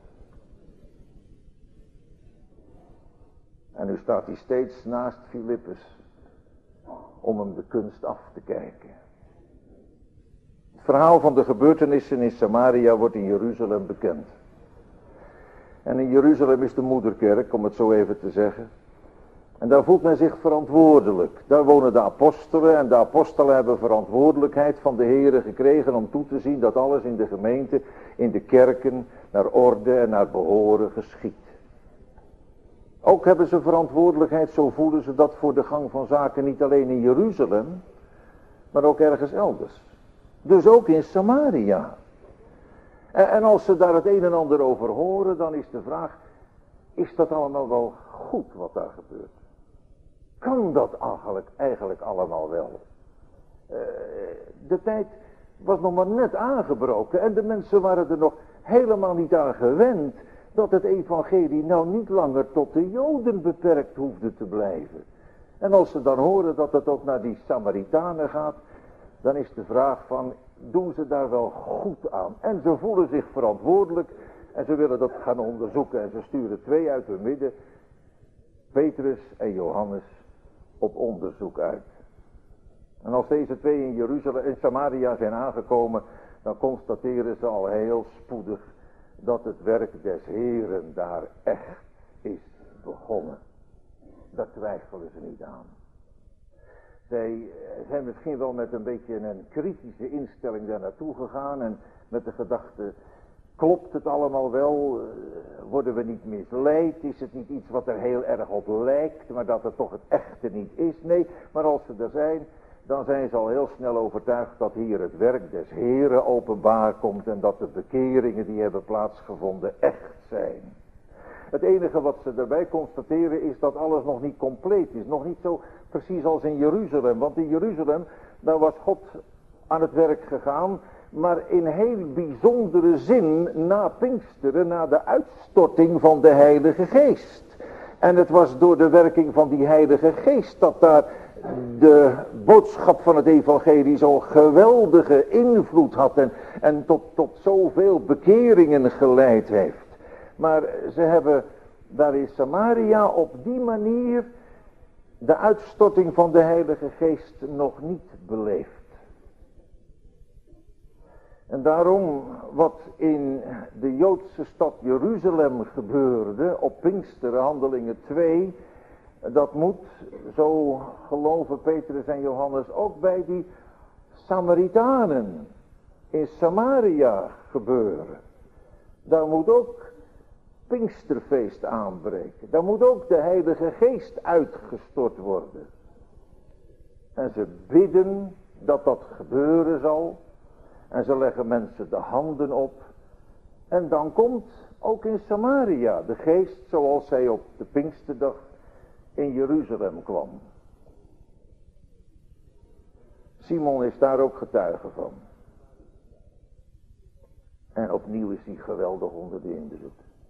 En nu staat hij steeds naast Filippus om hem de kunst af te kijken. Het verhaal van de gebeurtenissen in Samaria wordt in Jeruzalem bekend. En in Jeruzalem is de moederkerk, om het zo even te zeggen. En daar voelt men zich verantwoordelijk. Daar wonen de apostelen en de apostelen hebben verantwoordelijkheid van de Here gekregen om toe te zien dat alles in de gemeente, in de kerken, naar orde en naar behoren geschiet. Ook hebben ze verantwoordelijkheid, zo voelen ze dat, voor de gang van zaken niet alleen in Jeruzalem, maar ook ergens elders. Dus ook in Samaria. En, en als ze daar het een en ander over horen, dan is de vraag, is dat allemaal wel goed wat daar gebeurt? Kan dat eigenlijk, eigenlijk allemaal wel? Uh, de tijd was nog maar net aangebroken en de mensen waren er nog helemaal niet aan gewend dat het evangelie nou niet langer tot de Joden beperkt hoefde te blijven. En als ze dan horen dat het ook naar die Samaritanen gaat, dan is de vraag van, doen ze daar wel goed aan? En ze voelen zich verantwoordelijk en ze willen dat gaan onderzoeken. En ze sturen twee uit hun midden, Petrus en Johannes, op onderzoek uit. En als deze twee in Jeruzalem en Samaria zijn aangekomen, dan constateren ze al heel spoedig dat het werk des Heren daar echt is begonnen. Daar twijfelen ze niet aan. Zij zijn misschien wel met een beetje een kritische instelling daar naartoe gegaan en met de gedachte, Klopt het allemaal wel? Worden we niet misleid? Is het niet iets wat er heel erg op lijkt, maar dat het toch het echte niet is? Nee, maar als ze er zijn, dan zijn ze al heel snel overtuigd dat hier het werk des Heren openbaar komt en dat de bekeringen die hebben plaatsgevonden echt zijn. Het enige wat ze daarbij constateren is dat alles nog niet compleet is. Nog niet zo precies als in Jeruzalem. Want in Jeruzalem, daar was God aan het werk gegaan. Maar in heel bijzondere zin na Pinksteren, na de uitstorting van de Heilige Geest. En het was door de werking van die Heilige Geest dat daar de boodschap van het evangelie zo'n geweldige invloed had. En, en tot, tot zoveel bekeringen geleid heeft. Maar ze hebben daar in Samaria op die manier de uitstorting van de Heilige Geest nog niet beleefd. En daarom wat in de Joodse stad Jeruzalem gebeurde op Pinksteren, Handelingen twee, dat moet, zo geloven Petrus en Johannes, ook bij die Samaritanen in Samaria gebeuren. Daar moet ook Pinksterfeest aanbreken. Daar moet ook de Heilige Geest uitgestort worden. En ze bidden dat dat gebeuren zal. En ze leggen mensen de handen op. En dan komt ook in Samaria de Geest zoals hij op de Pinksterdag in Jeruzalem kwam. Simon is daar ook getuige van. En opnieuw is hij geweldig onder de indruk.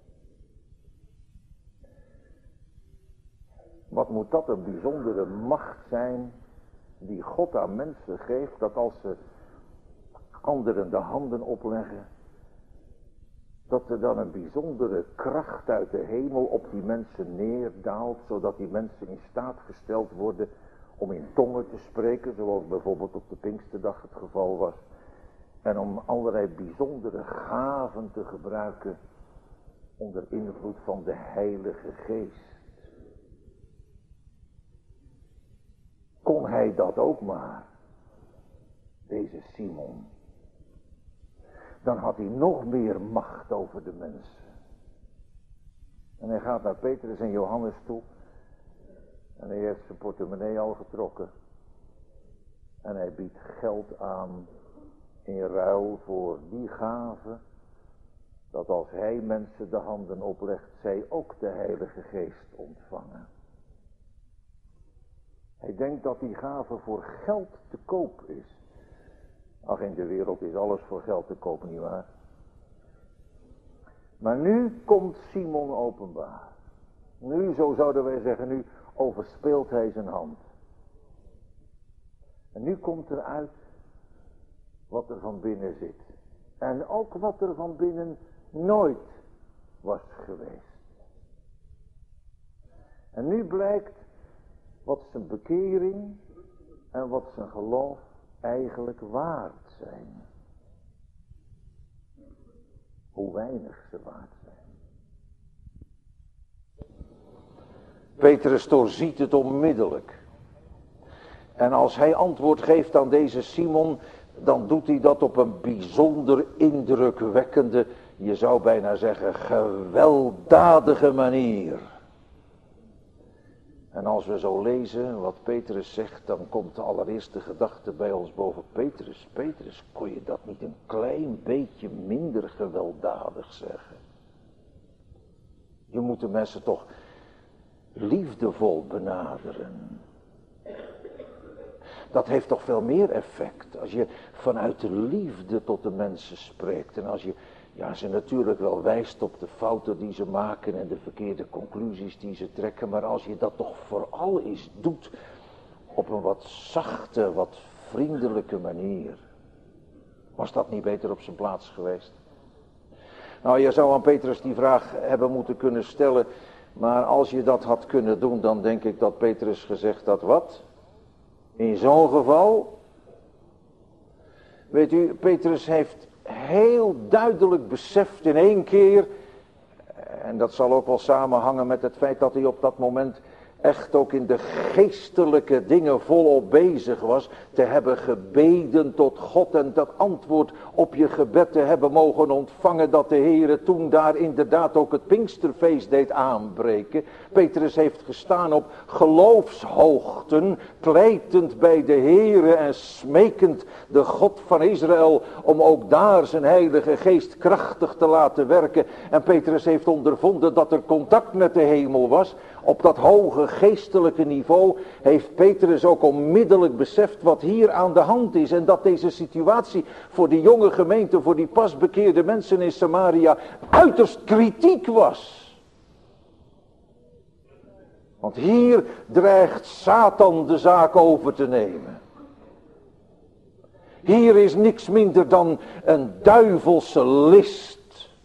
Wat moet dat een bijzondere macht zijn die God aan mensen geeft, dat als ze anderen de handen opleggen, dat er dan een bijzondere kracht uit de hemel op die mensen neerdaalt, zodat die mensen in staat gesteld worden om in tongen te spreken, zoals bijvoorbeeld op de Pinksterdag het geval was, en om allerlei bijzondere gaven te gebruiken onder invloed van de Heilige Geest. Kon hij dat ook maar, deze Simon, dan had hij nog meer macht over de mensen. En hij gaat naar Petrus en Johannes toe. En hij heeft zijn portemonnee al getrokken. En hij biedt geld aan in ruil voor die gave, dat als hij mensen de handen oplegt, zij ook de Heilige Geest ontvangen. Hij denkt dat die gave voor geld te koop is. Ach, in de wereld is alles voor geld te koop, nietwaar? Maar nu komt Simon openbaar. Nu, zo zouden wij zeggen, nu overspeelt hij zijn hand. En nu komt er uit wat er van binnen zit. En ook wat er van binnen nooit was geweest. En nu blijkt wat zijn bekering en wat zijn geloof eigenlijk waard zijn. Hoe weinig ze waard zijn. Petrus doorziet het onmiddellijk. En als hij antwoord geeft aan deze Simon, dan doet hij dat op een bijzonder indrukwekkende, je zou bijna zeggen gewelddadige manier. En als we zo lezen wat Petrus zegt, dan komt de allereerste gedachte bij ons boven. Petrus, Petrus, kon je dat niet een klein beetje minder gewelddadig zeggen? Je moet de mensen toch liefdevol benaderen. Dat heeft toch veel meer effect als je vanuit de liefde tot de mensen spreekt. En als je ja, ze natuurlijk wel wijst op de fouten die ze maken en de verkeerde conclusies die ze trekken. Maar als je dat toch vooral eens doet op een wat zachte, wat vriendelijke manier. Was dat niet beter op zijn plaats geweest? Nou, je zou aan Petrus die vraag hebben moeten kunnen stellen. Maar als je dat had kunnen doen, dan denk ik dat Petrus gezegd had, wat? In zo'n geval? Weet u, Petrus heeft heel duidelijk beseft in één keer, en dat zal ook wel samenhangen met het feit dat hij op dat moment echt ook in de geestelijke dingen volop bezig was, te hebben gebeden tot God en dat antwoord op je gebed te hebben mogen ontvangen, dat de Heere toen daar inderdaad ook het Pinksterfeest deed aanbreken. Petrus heeft gestaan op geloofshoogten, pleitend bij de Heere en smekend de God van Israël om ook daar zijn heilige geest krachtig te laten werken. En Petrus heeft ondervonden dat er contact met de hemel was. Op dat hoge geestelijke niveau heeft Petrus ook onmiddellijk beseft wat hier aan de hand is. En dat deze situatie voor die jonge gemeente, voor die pas bekeerde mensen in Samaria, uiterst kritiek was. Want hier dreigt Satan de zaak over te nemen. Hier is niks minder dan een duivelse list.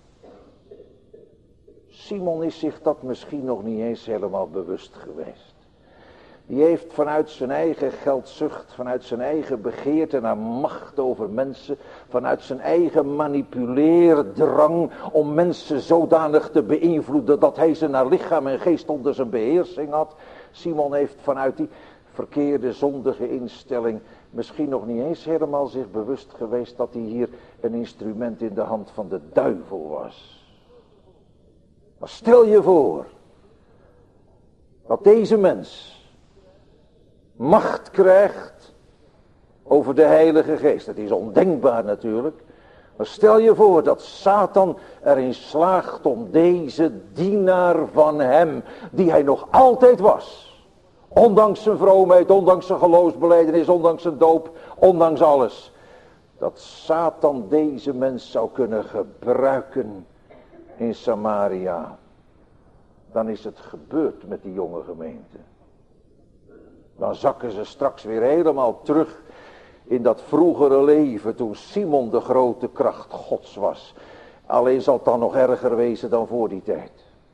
Simon is zich dat misschien nog niet eens helemaal bewust geweest. Die heeft vanuit zijn eigen geldzucht, vanuit zijn eigen begeerte naar macht over mensen, vanuit zijn eigen manipuleerdrang om mensen zodanig te beïnvloeden dat hij ze naar lichaam en geest onder zijn beheersing had. Simon heeft vanuit die verkeerde, zondige instelling misschien nog niet eens helemaal zich bewust geweest dat hij hier een instrument in de hand van de duivel was. Maar stel je voor dat deze mens macht krijgt over de Heilige Geest. Dat is ondenkbaar natuurlijk. Maar stel je voor dat Satan erin slaagt om deze dienaar van hem, die hij nog altijd was, ondanks zijn vroomheid, ondanks zijn geloofsbelijdenis, ondanks zijn doop, ondanks alles, dat Satan deze mens zou kunnen gebruiken in Samaria, dan is het gebeurd met die jonge gemeente. Dan zakken ze straks weer helemaal terug in dat vroegere leven toen Simon de grote kracht Gods was. Alleen zal het dan nog erger wezen dan voor die tijd.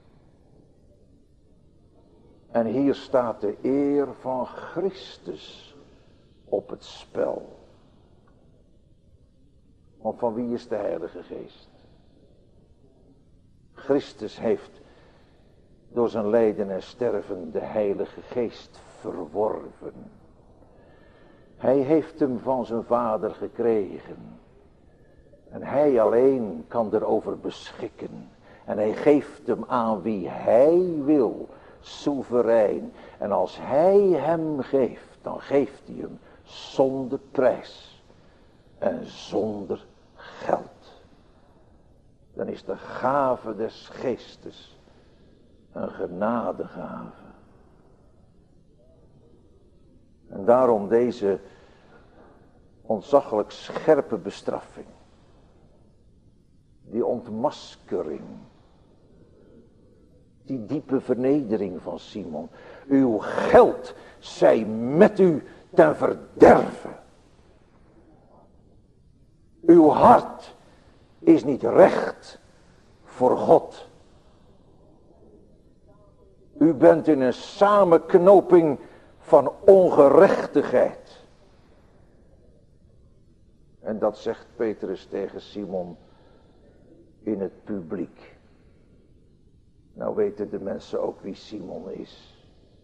En hier staat de eer van Christus op het spel. Want van wie is de Heilige Geest? Christus heeft door zijn lijden en sterven de Heilige Geest verworven. Hij heeft hem van zijn vader gekregen. En hij alleen kan erover beschikken. En hij geeft hem aan wie hij wil, soeverein. En als hij hem geeft, dan geeft hij hem zonder prijs en zonder geld. Dan is de gave des geestes een genadegave. En daarom deze ontzaglijk scherpe bestraffing. Die ontmaskering. Die diepe vernedering van Simon. Uw geld zij met u ten verderve. Uw hart is niet recht voor God. U bent in een samenknoping van ongerechtigheid. En dat zegt Petrus tegen Simon in het publiek. Nou weten de mensen ook wie Simon is.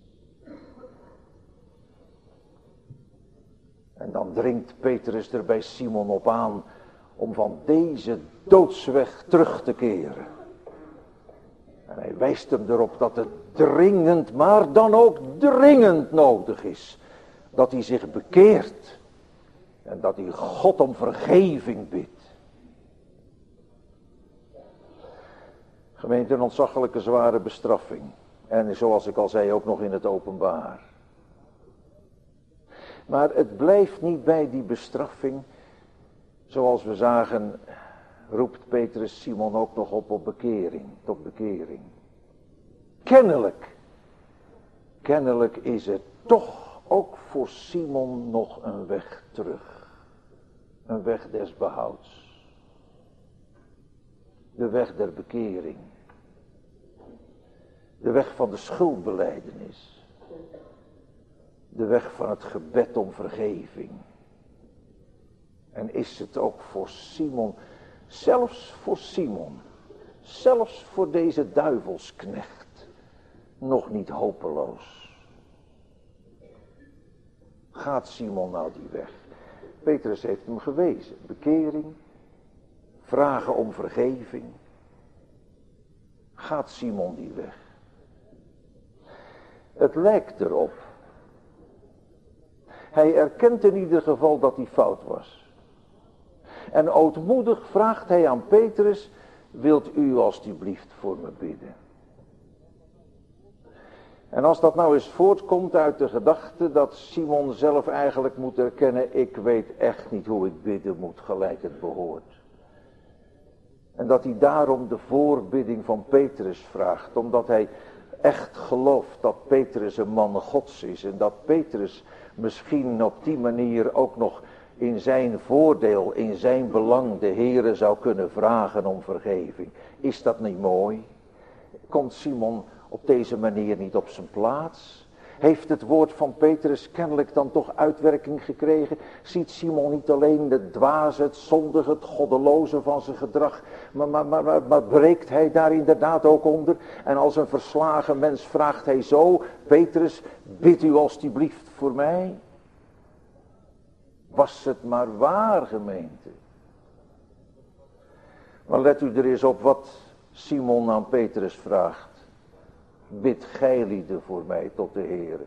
En dan dringt Petrus er bij Simon op aan om van deze doodsweg terug te keren. En hij wijst hem erop dat het dringend, maar dan ook dringend nodig is. Dat hij zich bekeert. En dat hij God om vergeving bidt. Gemeente, een ontzaglijke zware bestraffing. En zoals ik al zei, ook nog in het openbaar. Maar het blijft niet bij die bestraffing. Zoals we zagen, roept Petrus Simon ook nog op op bekering, tot bekering. Kennelijk, kennelijk is er toch ook voor Simon nog een weg terug. Een weg des behouds. De weg der bekering. De weg van de schuldbelijdenis. De weg van het gebed om vergeving. En is het ook voor Simon, zelfs voor Simon, zelfs voor deze duivelsknecht, nog niet hopeloos. Gaat Simon nou die weg? Petrus heeft hem gewezen. Bekering, vragen om vergeving. Gaat Simon die weg? Het lijkt erop. Hij erkent in ieder geval dat hij fout was. En ootmoedig vraagt hij aan Petrus, wilt u alstublieft voor me bidden? En als dat nou eens voortkomt uit de gedachte dat Simon zelf eigenlijk moet erkennen, ik weet echt niet hoe ik bidden moet gelijk het behoort. En dat hij daarom de voorbidding van Petrus vraagt, omdat hij echt gelooft dat Petrus een man Gods is. En dat Petrus misschien op die manier ook nog in zijn voordeel, in zijn belang de Heere zou kunnen vragen om vergeving. Is dat niet mooi? Komt Simon op deze manier niet op zijn plaats? Heeft het woord van Petrus kennelijk dan toch uitwerking gekregen? Ziet Simon niet alleen het dwaze, het zondige, het goddeloze van zijn gedrag, maar, maar, maar, maar, maar breekt hij daar inderdaad ook onder? En als een verslagen mens vraagt hij zo, Petrus, bid u alstublieft voor mij? Was het maar waar, gemeente. Maar let u er eens op wat Simon aan Petrus vraagt. Bid gijlieden voor mij tot de Heere.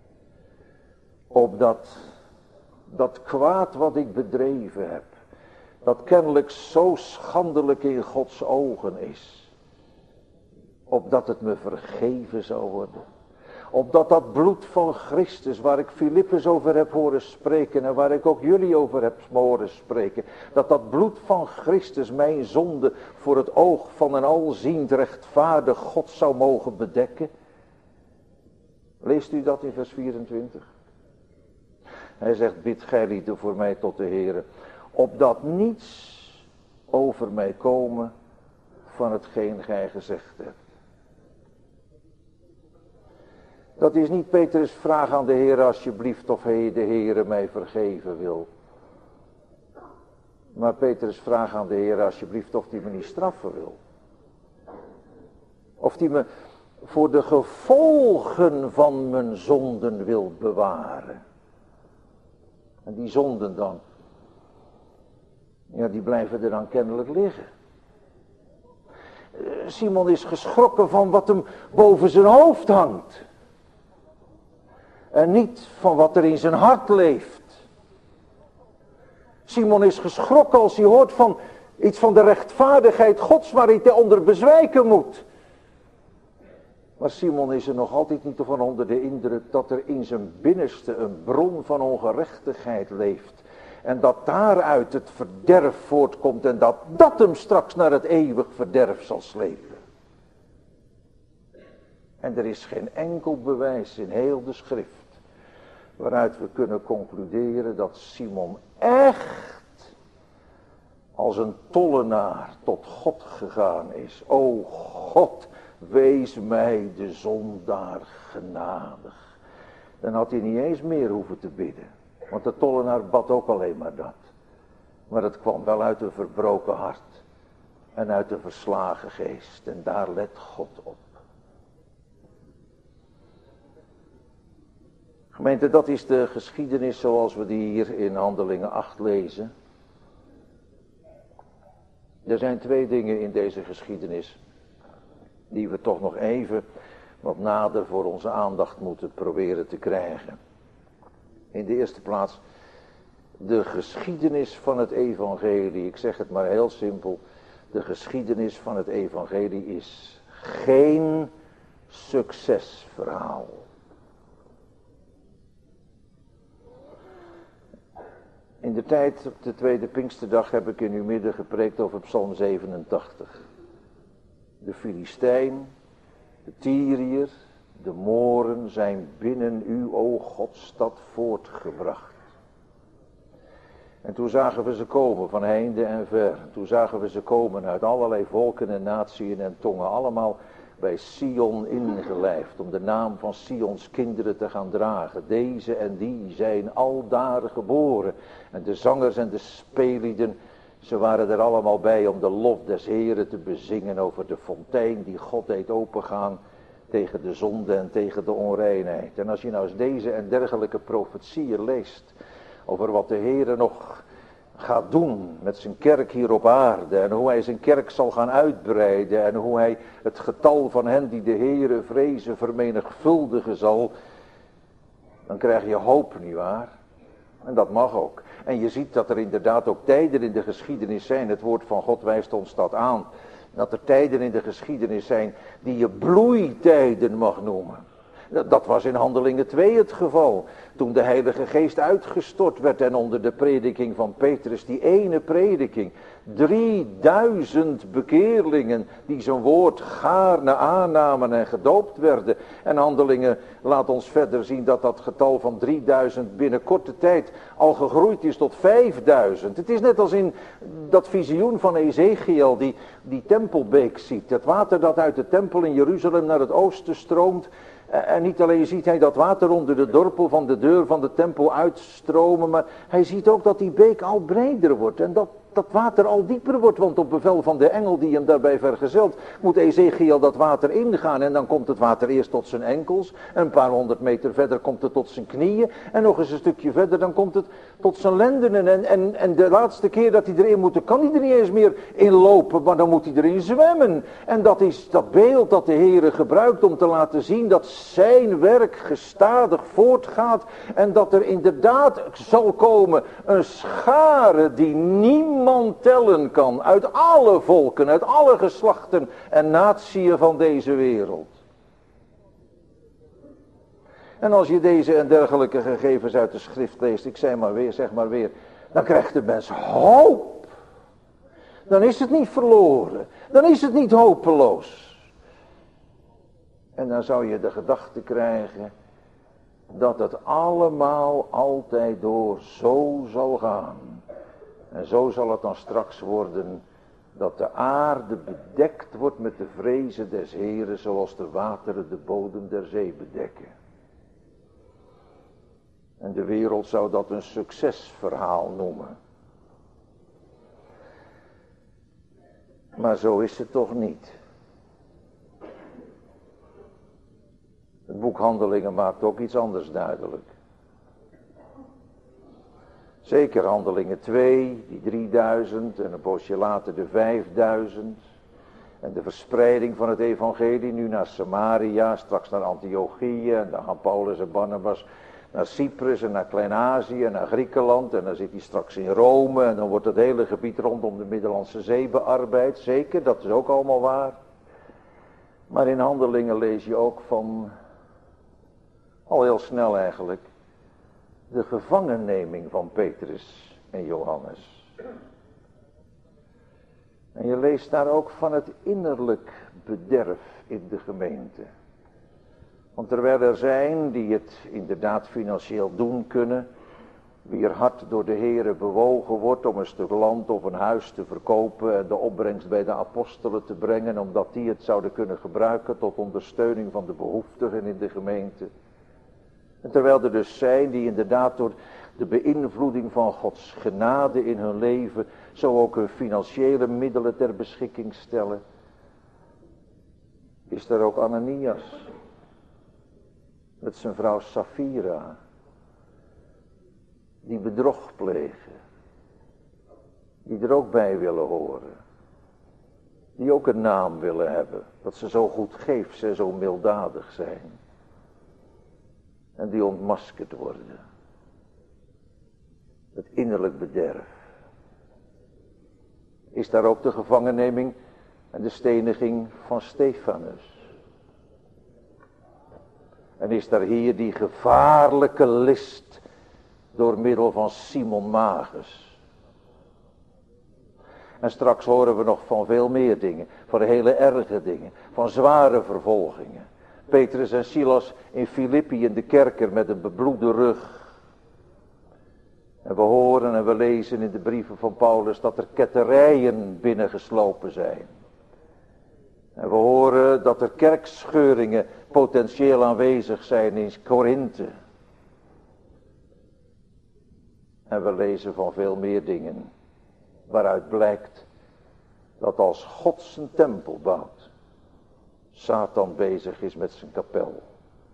Opdat dat kwaad wat ik bedreven heb, dat kennelijk zo schandelijk in Gods ogen is, opdat het me vergeven zou worden. Opdat dat bloed van Christus, waar ik Filippus over heb horen spreken en waar ik ook jullie over heb horen spreken, dat dat bloed van Christus mijn zonde voor het oog van een alziend rechtvaardig God zou mogen bedekken. Leest u dat in vers vierentwintig? Hij zegt, bid gijlieden voor mij tot de Heere, opdat niets over mij komen van hetgeen gij gezegd hebt. Dat is niet Petrus' vraag aan de Heer alsjeblieft of hij de Heere mij vergeven wil. Maar Petrus' vraag aan de Heer alsjeblieft of hij me niet straffen wil. Of hij me voor de gevolgen van mijn zonden wil bewaren. En die zonden dan, ja, die blijven er dan kennelijk liggen. Simon is geschrokken van wat hem boven zijn hoofd hangt. En niet van wat er in zijn hart leeft. Simon is geschrokken als hij hoort van iets van de rechtvaardigheid Gods waar hij onder bezwijken moet. Maar Simon is er nog altijd niet van onder de indruk dat er in zijn binnenste een bron van ongerechtigheid leeft. En dat daaruit het verderf voortkomt en dat dat hem straks naar het eeuwig verderf zal slepen. En er is geen enkel bewijs in heel de schrift waaruit we kunnen concluderen dat Simon echt als een tollenaar tot God gegaan is. O God, wees mij de zondaar genadig. Dan had hij niet eens meer hoeven te bidden. Want de tollenaar bad ook alleen maar dat. Maar het kwam wel uit een verbroken hart. En uit een verslagen geest. En daar let God op. Gemeente, dat is de geschiedenis zoals we die hier in Handelingen acht lezen. Er zijn twee dingen in deze geschiedenis die we toch nog even wat nader voor onze aandacht moeten proberen te krijgen. In de eerste plaats de geschiedenis van het evangelie. Ik zeg het maar heel simpel. De geschiedenis van het evangelie is geen succesverhaal. In de tijd op de tweede Pinksterdag heb ik in uw midden gepreekt over Psalm zevenentachtig. De Filistijn, de Tyriër, de Mooren zijn binnen u, o Godstad, voortgebracht. En toen zagen we ze komen van heinde en ver. Toen zagen we ze komen uit allerlei volken en natieën en tongen. Allemaal bij Sion ingelijfd. Om de naam van Sions kinderen te gaan dragen. Deze en die zijn aldaar geboren. En de zangers en de speellieden, ze waren er allemaal bij om de lof des Heren te bezingen over de fontein die God deed opengaan tegen de zonde en tegen de onreinheid. En als je nou eens deze en dergelijke profetieën leest over wat de Heere nog gaat doen met zijn kerk hier op aarde en hoe hij zijn kerk zal gaan uitbreiden en hoe hij het getal van hen die de Heere vrezen vermenigvuldigen zal, dan krijg je hoop, nietwaar? En dat mag ook. En je ziet dat er inderdaad ook tijden in de geschiedenis zijn, het woord van God wijst ons dat aan, dat er tijden in de geschiedenis zijn die je bloeitijden mag noemen. Dat was in Handelingen twee het geval. Toen de Heilige Geest uitgestort werd en onder de prediking van Petrus, die ene prediking, drieduizend bekeerlingen die zijn woord gaarne aannamen en gedoopt werden. En Handelingen laat ons verder zien dat dat getal van drieduizend binnen korte tijd al gegroeid is tot vijfduizend. Het is net als in dat visioen van Ezekiel die die tempelbeek ziet. Het water dat uit de tempel in Jeruzalem naar het oosten stroomt. En niet alleen ziet hij dat water onder de dorpel van de deur van de tempel uitstromen, maar hij ziet ook dat die beek al breder wordt en dat dat water al dieper wordt, want op bevel van de engel die hem daarbij vergezelt, moet Ezekiel dat water ingaan en dan komt het water eerst tot zijn enkels, en een paar honderd meter verder komt het tot zijn knieën en nog eens een stukje verder dan komt het tot zijn lendenen en, en, en de laatste keer dat hij erin moet, kan hij er niet eens meer in lopen, maar dan moet hij erin zwemmen. En dat is dat beeld dat de Heere gebruikt om te laten zien dat zijn werk gestadig voortgaat en dat er inderdaad zal komen een schare die niemand Niemand tellen kan uit alle volken, uit alle geslachten en natieën van deze wereld. En als je deze en dergelijke gegevens uit de schrift leest, ik zeg maar weer, zeg maar weer, dan krijgt de mens hoop. Dan is het niet verloren, dan is het niet hopeloos. En dan zou je de gedachte krijgen dat het allemaal altijd door zo zal gaan. En zo zal het dan straks worden dat de aarde bedekt wordt met de vrezen des Heeren zoals de wateren de bodem der zee bedekken. En de wereld zou dat een succesverhaal noemen. Maar zo is het toch niet. Het boek Handelingen maakt ook iets anders duidelijk. Zeker Handelingen twee, die drieduizend en een poosje later de vijfduizend. En de verspreiding van het evangelie nu naar Samaria, straks naar Antiochië. En dan gaan Paulus en Barnabas naar Cyprus en naar Klein-Azië en naar Griekenland. En dan zit hij straks in Rome en dan wordt het hele gebied rondom de Middellandse Zee bearbeid. Zeker, dat is ook allemaal waar. Maar in Handelingen lees je ook van, al heel snel eigenlijk, de gevangenneming van Petrus en Johannes. En je leest daar ook van het innerlijk bederf in de gemeente. Want terwijl er zijn die het inderdaad financieel doen kunnen, wier hart door de Heere bewogen wordt om een stuk land of een huis te verkopen en de opbrengst bij de apostelen te brengen, omdat die het zouden kunnen gebruiken tot ondersteuning van de behoeftigen in de gemeente. En terwijl er dus zijn die inderdaad door de beïnvloeding van Gods genade in hun leven zo ook hun financiële middelen ter beschikking stellen, is er ook Ananias met zijn vrouw Safira, die bedrog plegen, die er ook bij willen horen, die ook een naam willen hebben, dat ze zo goedgeefs en zo milddadig zijn. En die ontmaskerd worden. Het innerlijk bederf. Is daar ook de gevangenneming en de steniging van Stefanus. En is daar hier die gevaarlijke list door middel van Simon Magus. En straks horen we nog van veel meer dingen, van hele erge dingen, van zware vervolgingen. Petrus en Silas in Filippi in de kerker met een bebloede rug. En we horen en we lezen in de brieven van Paulus dat er ketterijen binnengeslopen zijn. En we horen dat er kerkscheuringen potentieel aanwezig zijn in Korinthe. En we lezen van veel meer dingen, waaruit blijkt dat als God zijn tempel bouwt, Satan bezig is met zijn kapel.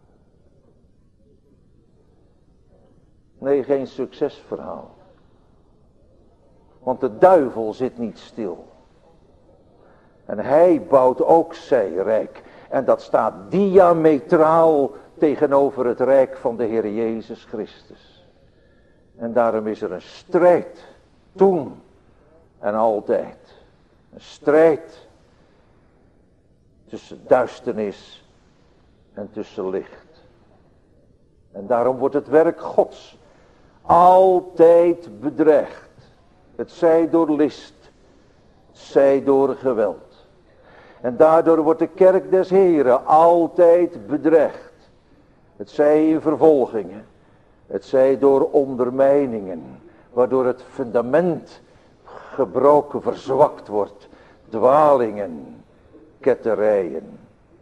Nee, geen succesverhaal. Want de duivel zit niet stil. En hij bouwt ook zijn rijk. En dat staat diametraal tegenover het rijk van de Heer Jezus Christus. En daarom is er een strijd. Toen en altijd. Een strijd tussen duisternis en tussen licht. En daarom wordt het werk Gods altijd bedreigd. Het zij door list, het zij door geweld. En daardoor wordt de kerk des Heren altijd bedreigd. Het zij in vervolgingen, het zij door ondermijningen, waardoor het fundament gebroken, verzwakt wordt. Dwalingen, ketterijen.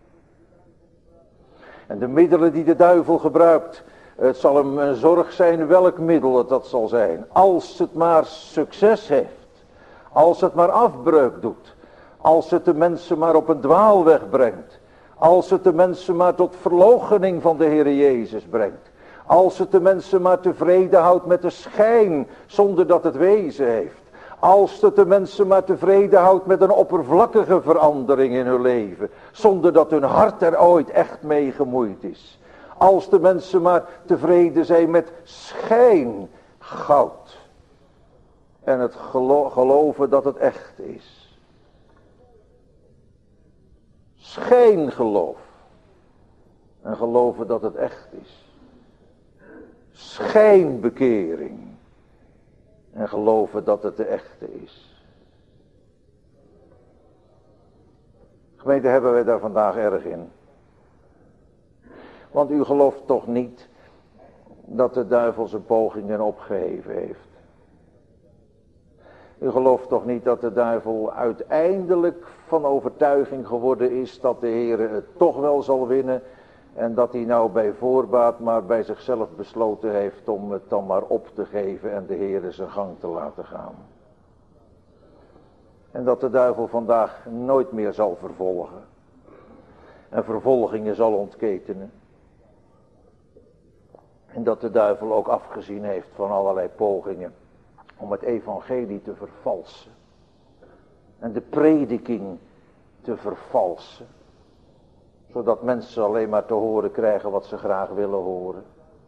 En de middelen die de duivel gebruikt, het zal hem een zorg zijn welk middel het dat zal zijn. Als het maar succes heeft, als het maar afbreuk doet, als het de mensen maar op een dwaalweg brengt, als het de mensen maar tot verloochening van de Heer Jezus brengt, als het de mensen maar tevreden houdt met de schijn zonder dat het wezen heeft. Als het de mensen maar tevreden houdt met een oppervlakkige verandering in hun leven. Zonder dat hun hart er ooit echt mee gemoeid is. Als de mensen maar tevreden zijn met schijngoud. En het gelo- geloven dat het echt is. Schijngeloof. En geloven dat het echt is. Schijnbekering. En geloven dat het de echte is. Gemeente, hebben wij daar vandaag erg in. Want u gelooft toch niet dat de duivel zijn pogingen opgeheven heeft. U gelooft toch niet dat de duivel uiteindelijk van overtuiging geworden is dat de Heer het toch wel zal winnen. En dat hij nou bij voorbaat maar bij zichzelf besloten heeft om het dan maar op te geven en de Heer zijn gang te laten gaan. En dat de duivel vandaag nooit meer zal vervolgen. En vervolgingen zal ontketenen. En dat de duivel ook afgezien heeft van allerlei pogingen om het evangelie te vervalsen. En de prediking te vervalsen. Zodat mensen alleen maar te horen krijgen wat ze graag willen horen.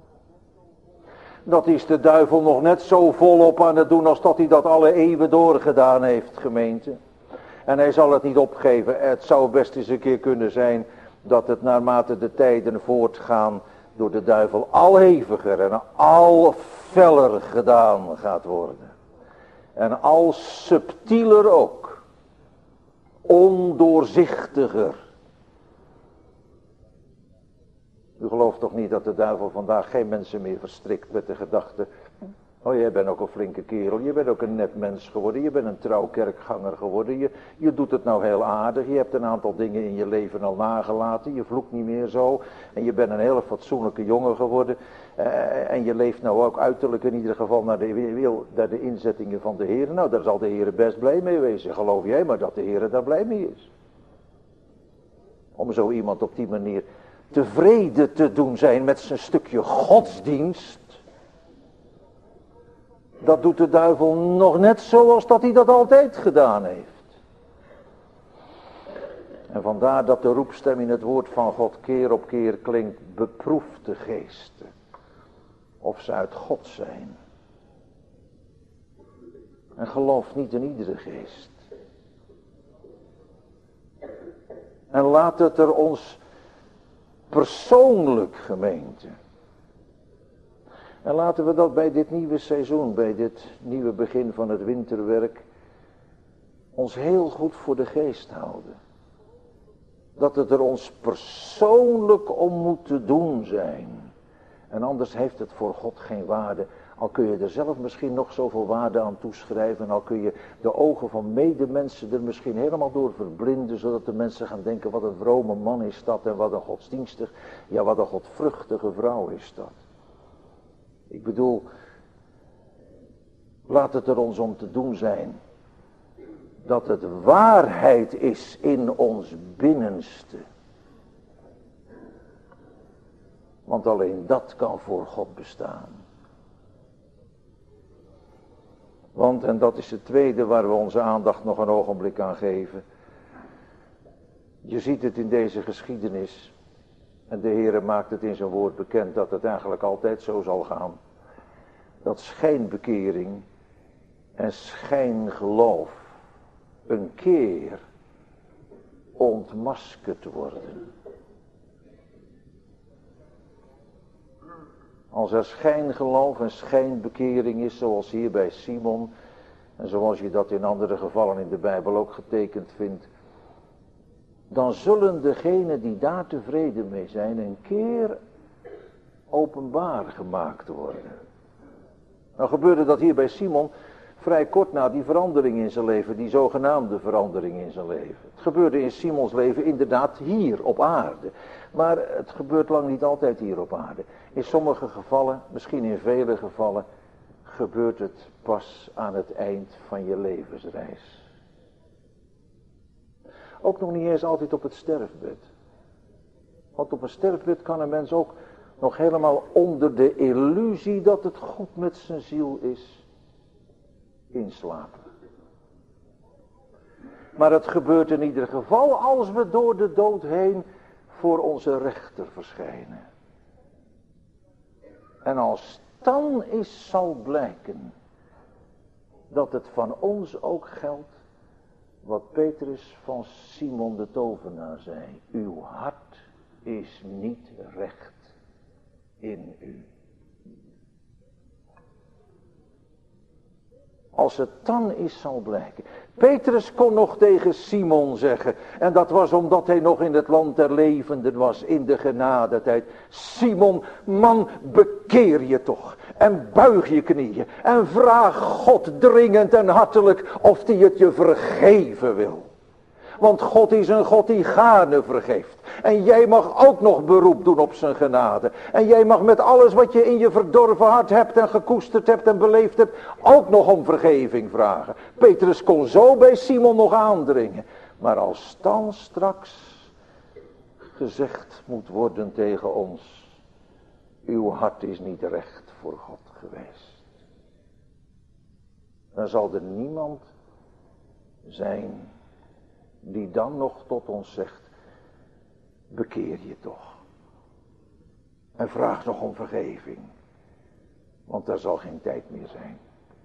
Dat is de duivel nog net zo volop aan het doen als dat hij dat alle eeuwen doorgedaan heeft, gemeente. En hij zal het niet opgeven. Het zou best eens een keer kunnen zijn dat het naarmate de tijden voortgaan door de duivel al heviger en al feller gedaan gaat worden. En al subtieler ook. Ondoorzichtiger. U gelooft toch niet dat de duivel vandaag geen mensen meer verstrikt met de gedachte: oh, jij bent ook een flinke kerel, je bent ook een net mens geworden, je bent een trouw kerkganger geworden, je, je doet het nou heel aardig, je hebt een aantal dingen in je leven al nagelaten, je vloekt niet meer zo, en je bent een hele fatsoenlijke jongen geworden, eh, en je leeft nou ook uiterlijk in ieder geval naar de, naar de inzettingen van de Heer. Nou, daar zal de Heer best blij mee wezen, geloof jij maar dat de Heer daar blij mee is. Om zo iemand op die manier tevreden te doen zijn met zijn stukje godsdienst. Dat doet de duivel nog net zoals dat hij dat altijd gedaan heeft. En vandaar dat de roepstem in het woord van God keer op keer klinkt: beproef de geesten of ze uit God zijn. En geloof niet in iedere geest. En laat het er ons persoonlijk, gemeente. En laten we dat bij dit nieuwe seizoen, bij dit nieuwe begin van het winterwerk, ons heel goed voor de geest houden. Dat het er ons persoonlijk om moet te doen zijn. En anders heeft het voor God geen waarde. Al kun je er zelf misschien nog zoveel waarde aan toeschrijven. Al kun je de ogen van medemensen er misschien helemaal door verblinden. Zodat de mensen gaan denken: wat een vrome man is dat. En wat een godsdienstig, ja wat een godvruchtige vrouw is dat. Ik bedoel, laat het er ons om te doen zijn. Dat het waarheid is in ons binnenste. Want alleen dat kan voor God bestaan. Want, en dat is het tweede waar we onze aandacht nog een ogenblik aan geven. Je ziet het in deze geschiedenis. En de Heere maakt het in zijn woord bekend dat het eigenlijk altijd zo zal gaan. Dat schijnbekering en schijngeloof een keer ontmaskerd worden. Als er schijngeloof en schijnbekering is, zoals hier bij Simon, en zoals je dat in andere gevallen in de Bijbel ook getekend vindt, dan zullen degenen die daar tevreden mee zijn een keer openbaar gemaakt worden. Nou gebeurde dat hier bij Simon vrij kort na die verandering in zijn leven, die zogenaamde verandering in zijn leven. Het gebeurde in Simons leven inderdaad hier op aarde. Maar het gebeurt lang niet altijd hier op aarde. In sommige gevallen, misschien in vele gevallen, gebeurt het pas aan het eind van je levensreis. Ook nog niet eens altijd op het sterfbed. Want op een sterfbed kan een mens ook nog helemaal onder de illusie dat het goed met zijn ziel is, inslapen. Maar het gebeurt in ieder geval als we door de dood heen voor onze rechter verschijnen. En als dan is zal blijken dat het van ons ook geldt wat Petrus van Simon de tovenaar zei. Uw hart is niet recht in u. Als het dan is zal blijken. Petrus kon nog tegen Simon zeggen. En dat was omdat hij nog in het land der levenden was. In de genadetijd. Simon, man, bekeer je toch. En buig je knieën. En vraag God dringend en hartelijk of hij het je vergeven wil. Want God is een God die gaarne vergeeft. En jij mag ook nog beroep doen op zijn genade. En jij mag met alles wat je in je verdorven hart hebt en gekoesterd hebt en beleefd hebt, ook nog om vergeving vragen. Petrus kon zo bij Simon nog aandringen. Maar als dan straks gezegd moet worden tegen ons, uw hart is niet recht voor God geweest. Dan zal er niemand zijn die dan nog tot ons zegt, bekeer je toch. En vraag nog om vergeving. Want daar zal geen tijd meer zijn.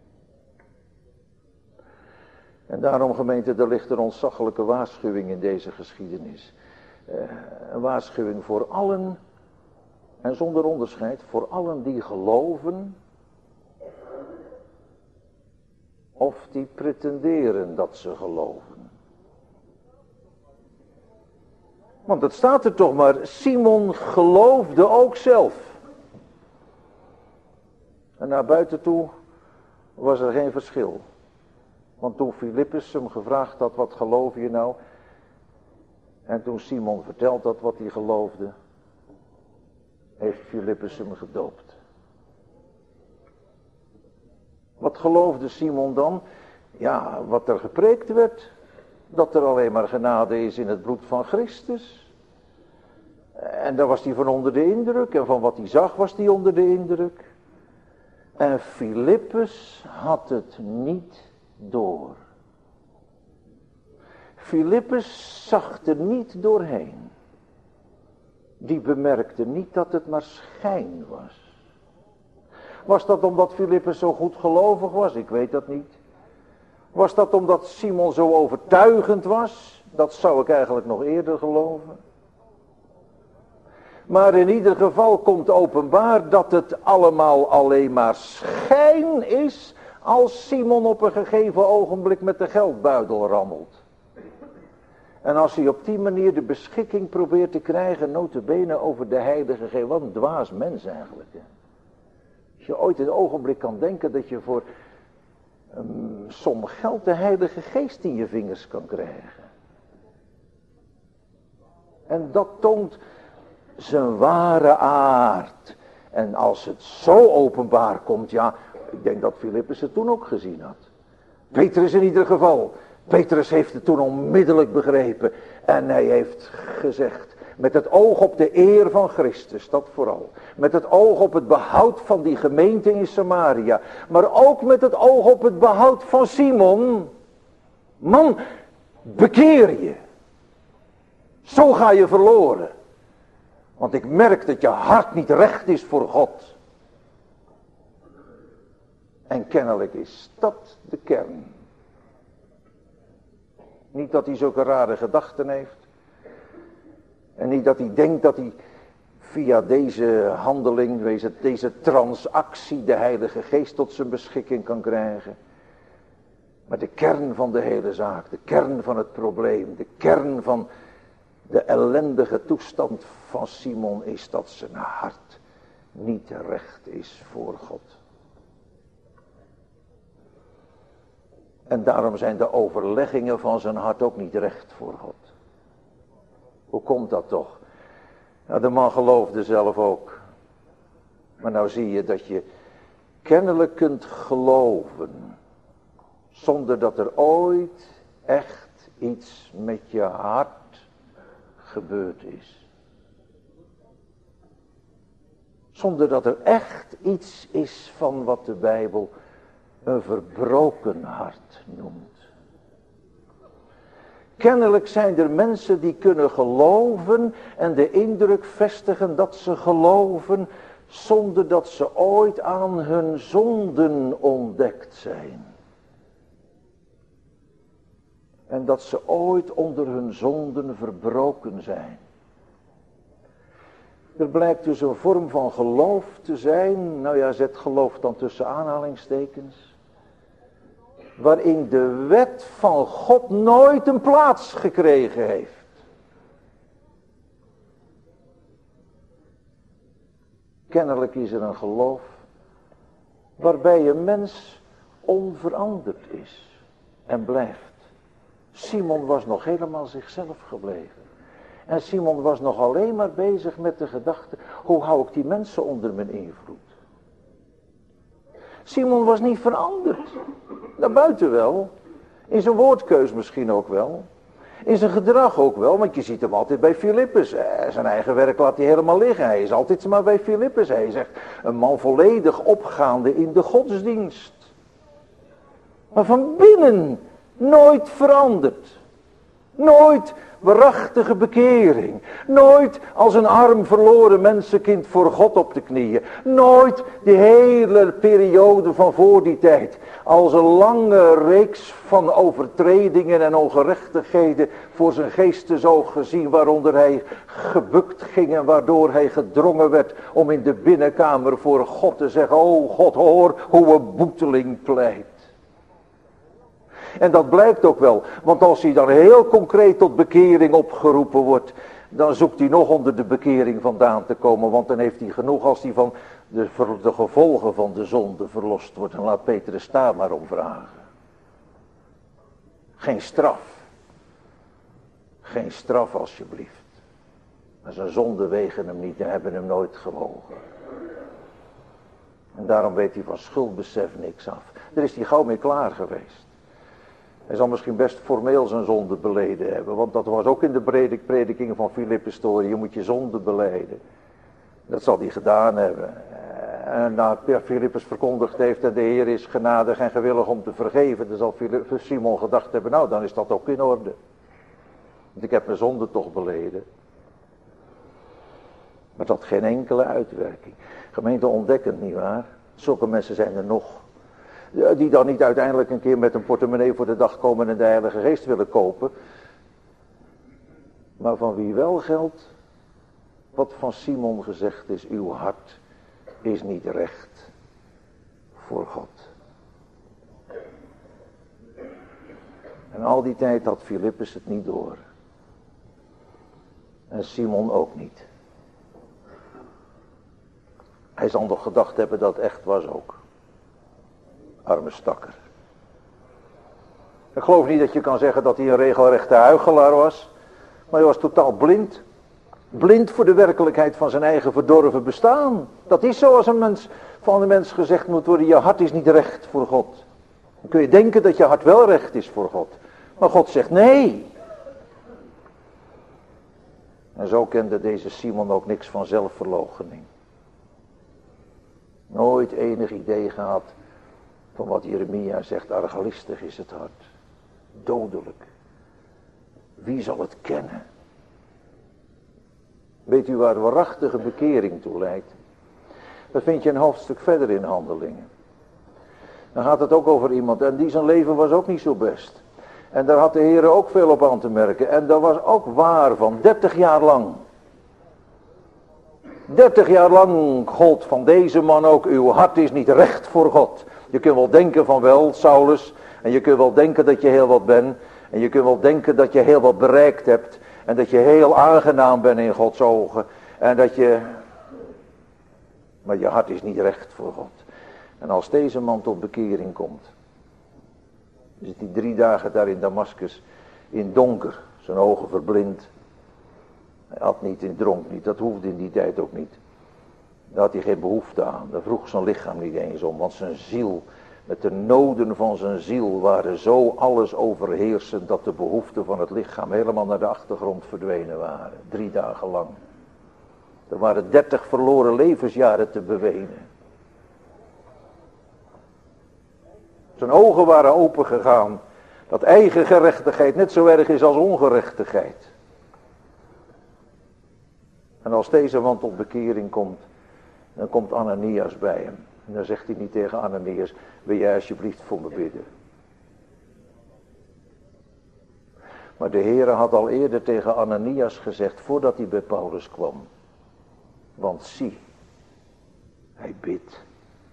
En daarom, gemeente, er ligt een ontzaglijke waarschuwing in deze geschiedenis. Uh, een waarschuwing voor allen, en zonder onderscheid, voor allen die geloven, of die pretenderen dat ze geloven. Want het staat er toch maar, Simon geloofde ook zelf. En naar buiten toe was er geen verschil. Want toen Filippus hem gevraagd had, wat geloof je nou? En toen Simon verteld had wat hij geloofde, heeft Filippus hem gedoopt. Wat geloofde Simon dan? Ja, wat er gepreekt werd. Dat er alleen maar genade is in het bloed van Christus. En daar was hij van onder de indruk. En van wat hij zag was hij onder de indruk. En Filippus had het niet door. Filippus zag er niet doorheen. Die bemerkte niet dat het maar schijn was. Was dat omdat Filippus zo goed gelovig was? Ik weet dat niet. Was dat omdat Simon zo overtuigend was? Dat zou ik eigenlijk nog eerder geloven. Maar in ieder geval komt openbaar dat het allemaal alleen maar schijn is als Simon op een gegeven ogenblik met de geldbuidel rammelt. En als hij op die manier de beschikking probeert te krijgen, nota bene over de heilige geest. Wat een dwaas mens eigenlijk. Hè? Als je ooit een ogenblik kan denken dat je voor een som geld de heilige geest in je vingers kan krijgen. En dat toont zijn ware aard. En als het zo openbaar komt, ja, ik denk dat Filippus het toen ook gezien had. Petrus in ieder geval. Petrus heeft het toen onmiddellijk begrepen. En hij heeft gezegd, Met het oog op de eer van Christus, dat vooral. Met het oog op het behoud van die gemeente in Samaria. Maar ook met het oog op het behoud van Simon. Man, bekeer je. Zo ga je verloren. Want ik merk dat je hart niet recht is voor God. En kennelijk is dat de kern. Niet dat hij zulke rare gedachten heeft. En niet dat hij denkt dat hij via deze handeling, deze, deze transactie, de Heilige Geest tot zijn beschikking kan krijgen. Maar de kern van de hele zaak, de kern van het probleem, de kern van de ellendige toestand van Simon is dat zijn hart niet recht is voor God. En daarom zijn de overleggingen van zijn hart ook niet recht voor God. Hoe komt dat toch? Nou, de man geloofde zelf ook. Maar nou zie je dat je kennelijk kunt geloven. Zonder dat er ooit echt iets met je hart gebeurd is. Zonder dat er echt iets is van wat de Bijbel een verbroken hart noemt. Kennelijk zijn er mensen die kunnen geloven en de indruk vestigen dat ze geloven zonder dat ze ooit aan hun zonden ontdekt zijn. En dat ze ooit onder hun zonden verbroken zijn. Er blijkt dus een vorm van geloof te zijn, nou ja, zet geloof dan tussen aanhalingstekens, waarin de wet van God nooit een plaats gekregen heeft. Kennelijk is er een geloof waarbij een mens onveranderd is en blijft. Simon was nog helemaal zichzelf gebleven. En Simon was nog alleen maar bezig met de gedachte, hoe hou ik die mensen onder mijn invloed? Simon was niet veranderd. Daarbuiten wel. In zijn woordkeus misschien ook wel. In zijn gedrag ook wel. Want je ziet hem altijd bij Filippus. Zijn eigen werk laat hij helemaal liggen. Hij is altijd maar bij Filippus. Hij is echt een man volledig opgaande in de godsdienst. Maar van binnen nooit veranderd. Nooit waarachtige bekering. Nooit als een arm verloren mensenkind voor God op de knieën. Nooit de hele periode van voor die tijd. Als een lange reeks van overtredingen en ongerechtigheden voor zijn geestesoog gezien. Waaronder hij gebukt ging en waardoor hij gedrongen werd om in de binnenkamer voor God te zeggen. O God, hoor hoe een boeteling pleit. En dat blijkt ook wel, want als hij dan heel concreet tot bekering opgeroepen wordt, dan zoekt hij nog onder de bekering vandaan te komen, want dan heeft hij genoeg als hij van de, de gevolgen van de zonde verlost wordt. En laat Petrus daar maar om vragen. Geen straf. Geen straf alsjeblieft. Maar zijn zonden wegen hem niet en hebben hem nooit gewogen. En daarom weet hij van schuldbesef niks af. Daar is hij gauw mee klaar geweest. Hij zal misschien best formeel zijn zonde beleden hebben. Want dat was ook in de predik, predikingen van Filippus story. Je moet je zonde belijden. Dat zal hij gedaan hebben. En nadat Filippus verkondigd heeft en de Heer is genadig en gewillig om te vergeven. Dan zal Simon gedacht hebben, nou dan is dat ook in orde. Want ik heb mijn zonde toch beleden. Maar dat had geen enkele uitwerking. Gemeente ontdekkend, nietwaar? Zulke mensen zijn er nog. Die dan niet uiteindelijk een keer met een portemonnee voor de dag komen en de Heilige Geest willen kopen. Maar van wie wel geldt, wat van Simon gezegd is, uw hart is niet recht voor God. En al die tijd had Filippus het niet door. En Simon ook niet. Hij zal nog gedacht hebben dat het echt was ook. Arme stakker. Ik geloof niet dat je kan zeggen dat hij een regelrechte huichelaar was. Maar hij was totaal blind. Blind voor de werkelijkheid van zijn eigen verdorven bestaan. Dat is zoals een mens, van een mens gezegd moet worden. Je hart is niet recht voor God. Dan kun je denken dat je hart wel recht is voor God. Maar God zegt nee. En zo kende deze Simon ook niks van zelfverloochening. Nooit enig idee gehad van wat Jeremia zegt, arglistig is het hart. Dodelijk. Wie zal het kennen? Weet u waar waarachtige bekering toe leidt? Dat vind je een hoofdstuk verder in Handelingen. Dan gaat het ook over iemand en die zijn leven was ook niet zo best. En daar had de Heer ook veel op aan te merken. En dat was ook waar van, dertig jaar lang. dertig jaar lang gold van deze man ook, uw hart is niet recht voor God. Je kunt wel denken van wel, Saulus, en je kunt wel denken dat je heel wat bent. En je kunt wel denken dat je heel wat bereikt hebt. En dat je heel aangenaam bent in Gods ogen. En dat je... Maar je hart is niet recht voor God. En als deze man tot bekering komt. Zit hij drie dagen daar in Damaskus. In donker. Zijn ogen verblind. Hij had niet en dronk niet. Dat hoefde in die tijd ook niet. Daar had hij geen behoefte aan. Daar vroeg zijn lichaam niet eens om. Want zijn ziel... Met de noden van zijn ziel waren zo alles overheersend dat de behoeften van het lichaam helemaal naar de achtergrond verdwenen waren. Drie dagen lang. Er waren dertig verloren levensjaren te bewenen. Zijn ogen waren opengegaan. Dat eigen gerechtigheid net zo erg is als ongerechtigheid. En als deze man tot bekering komt, dan komt Ananias bij hem. En dan zegt hij niet tegen Ananias, wil jij alsjeblieft voor me bidden. Maar de Heere had al eerder tegen Ananias gezegd, voordat hij bij Paulus kwam. Want zie, hij bidt.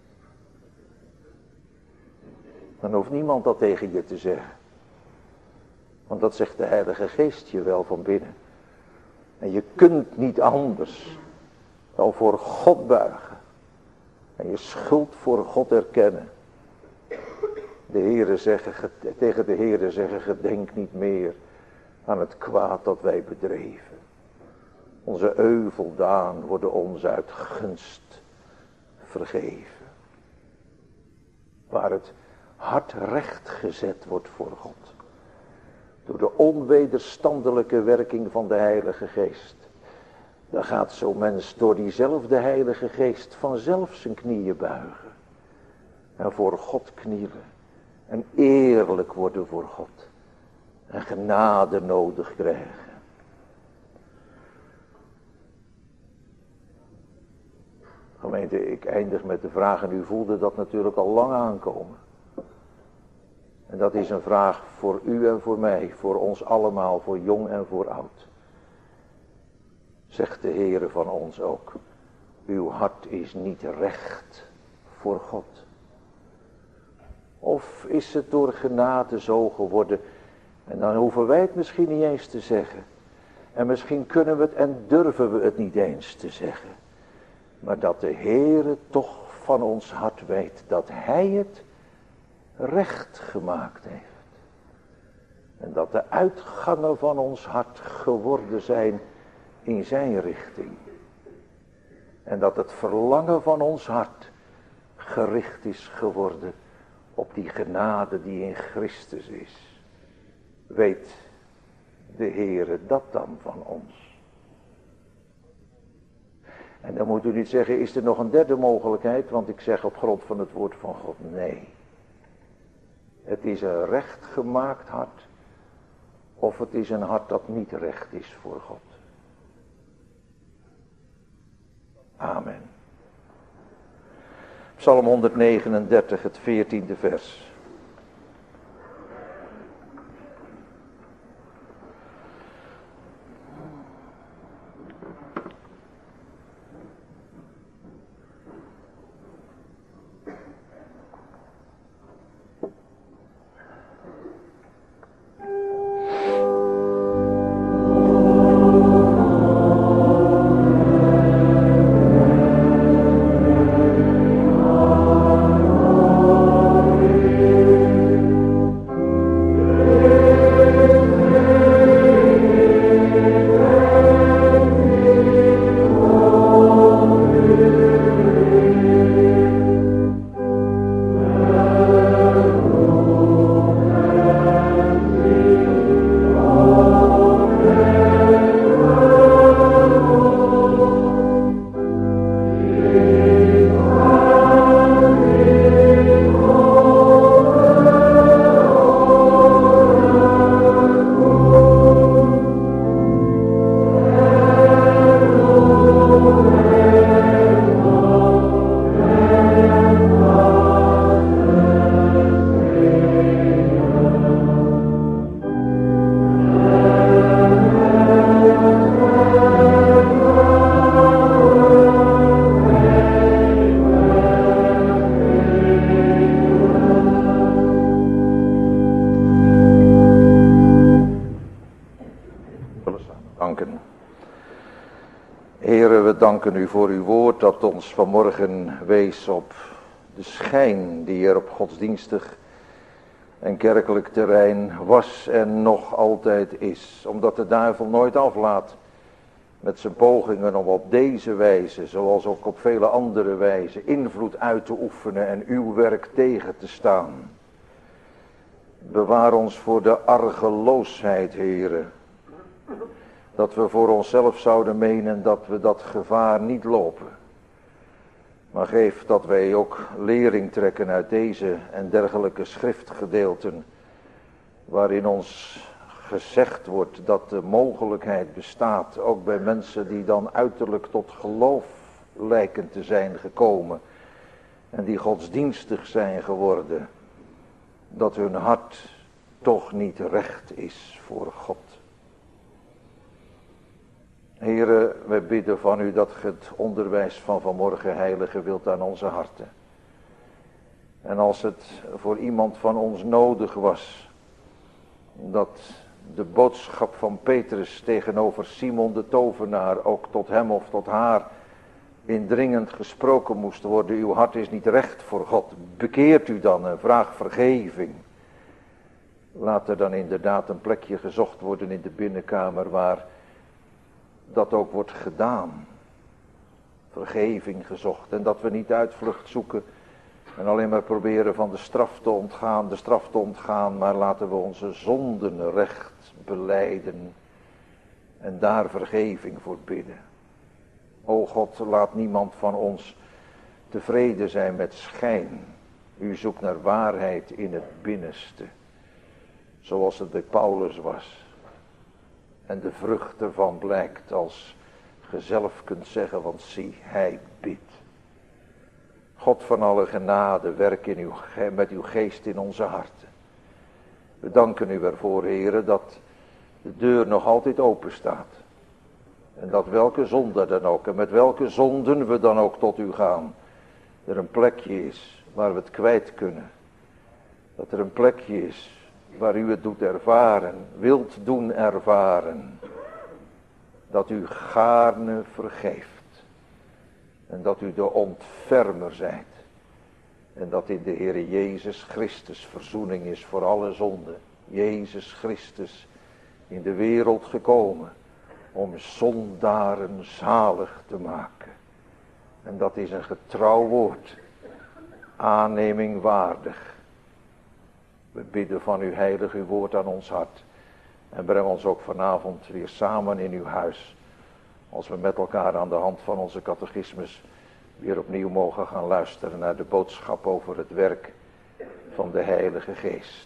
Dan hoeft niemand dat tegen je te zeggen. Want dat zegt de Heilige Geest je wel van binnen. En je kunt niet anders dan voor God buigen. En je schuld voor God erkennen. De Heere zeggen, tegen de Heere zeggen, gedenk niet meer aan het kwaad dat wij bedreven. Onze euveldaan worden ons uit gunst vergeven. Waar het hart recht gezet wordt voor God. Door de onwederstandelijke werking van de Heilige Geest. Dan gaat zo'n mens door diezelfde Heilige Geest vanzelf zijn knieën buigen. En voor God knielen. En eerlijk worden voor God. En genade nodig krijgen. Gemeente, ik eindig met de vraag en u voelde dat natuurlijk al lang aankomen. En dat is een vraag voor u en voor mij, voor ons allemaal, voor jong en voor oud. Zegt de Heere van ons ook, uw hart is niet recht voor God. Of is het door genade zo geworden, en dan hoeven wij het misschien niet eens te zeggen. En misschien kunnen we het en durven we het niet eens te zeggen. Maar dat de Heere toch van ons hart weet dat Hij het recht gemaakt heeft. En dat de uitgangen van ons hart geworden zijn in zijn richting. En dat het verlangen van ons hart gericht is geworden op die genade die in Christus is. Weet de Heere dat dan van ons. En dan moet u niet zeggen, is er nog een derde mogelijkheid? Want ik zeg op grond van het woord van God, nee. Het is een rechtgemaakt hart. Of het is een hart dat niet recht is voor God. Amen. Psalm honderdnegenendertig, het veertiende vers. danken u voor uw woord dat ons vanmorgen wees op de schijn die er op godsdienstig en kerkelijk terrein was en nog altijd is. Omdat de duivel nooit aflaat met zijn pogingen om op deze wijze, zoals ook op vele andere wijzen, invloed uit te oefenen en uw werk tegen te staan. Bewaar ons voor de argeloosheid, Heere. Dat we voor onszelf zouden menen dat we dat gevaar niet lopen. Maar geef dat wij ook lering trekken uit deze en dergelijke schriftgedeelten, waarin ons gezegd wordt dat de mogelijkheid bestaat, ook bij mensen die dan uiterlijk tot geloof lijken te zijn gekomen en die godsdienstig zijn geworden, dat hun hart toch niet recht is voor God. Heere, wij bidden van u dat ge het onderwijs van vanmorgen heilige wilt aan onze harten. En als het voor iemand van ons nodig was, dat de boodschap van Petrus tegenover Simon de tovenaar ook tot hem of tot haar indringend gesproken moest worden. Uw hart is niet recht voor God. Bekeert u dan en vraag vergeving. Laat er dan inderdaad een plekje gezocht worden in de binnenkamer waar dat ook wordt gedaan. Vergeving gezocht. En dat we niet uitvlucht zoeken en alleen maar proberen van de straf te ontgaan, de straf te ontgaan, maar laten we onze zonden recht belijden en daar vergeving voor bidden. O God, laat niemand van ons tevreden zijn met schijn. U zoekt naar waarheid in het binnenste, zoals het bij Paulus was. En de vrucht ervan blijkt als ge zelf kunt zeggen, want zie, hij bidt. God van alle genade, werk in uw, met uw geest in onze harten. We danken u ervoor, Heere, dat de deur nog altijd open staat. En dat welke zonde dan ook, en met welke zonden we dan ook tot u gaan, er een plekje is waar we het kwijt kunnen. Dat er een plekje is waar u het doet ervaren, wilt doen ervaren. Dat u gaarne vergeeft. En dat u de ontfermer zijt. En dat in de Heere Jezus Christus verzoening is voor alle zonden. Jezus Christus in de wereld gekomen om zondaren zalig te maken. En dat is een getrouw woord. Aanneming waardig. We bidden van uw heilige uw woord aan ons hart. En breng ons ook vanavond weer samen in uw huis. Als we met elkaar aan de hand van onze catechismus weer opnieuw mogen gaan luisteren naar de boodschap over het werk van de Heilige Geest.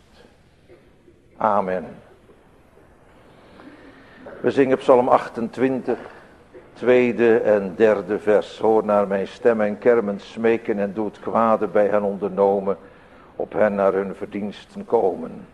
Amen. We zingen Psalm achtentwintig, tweede en derde vers. Hoor naar mijn stem en kermend smeken en doe het kwade bij hen ondernomen, op hen naar hun verdiensten komen.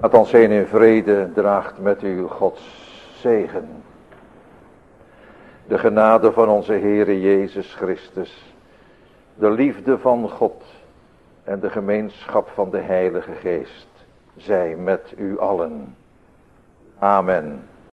Laat ons heen in vrede, draagt met u Gods zegen. De genade van onze Heere Jezus Christus, de liefde van God en de gemeenschap van de Heilige Geest zij met u allen. Amen.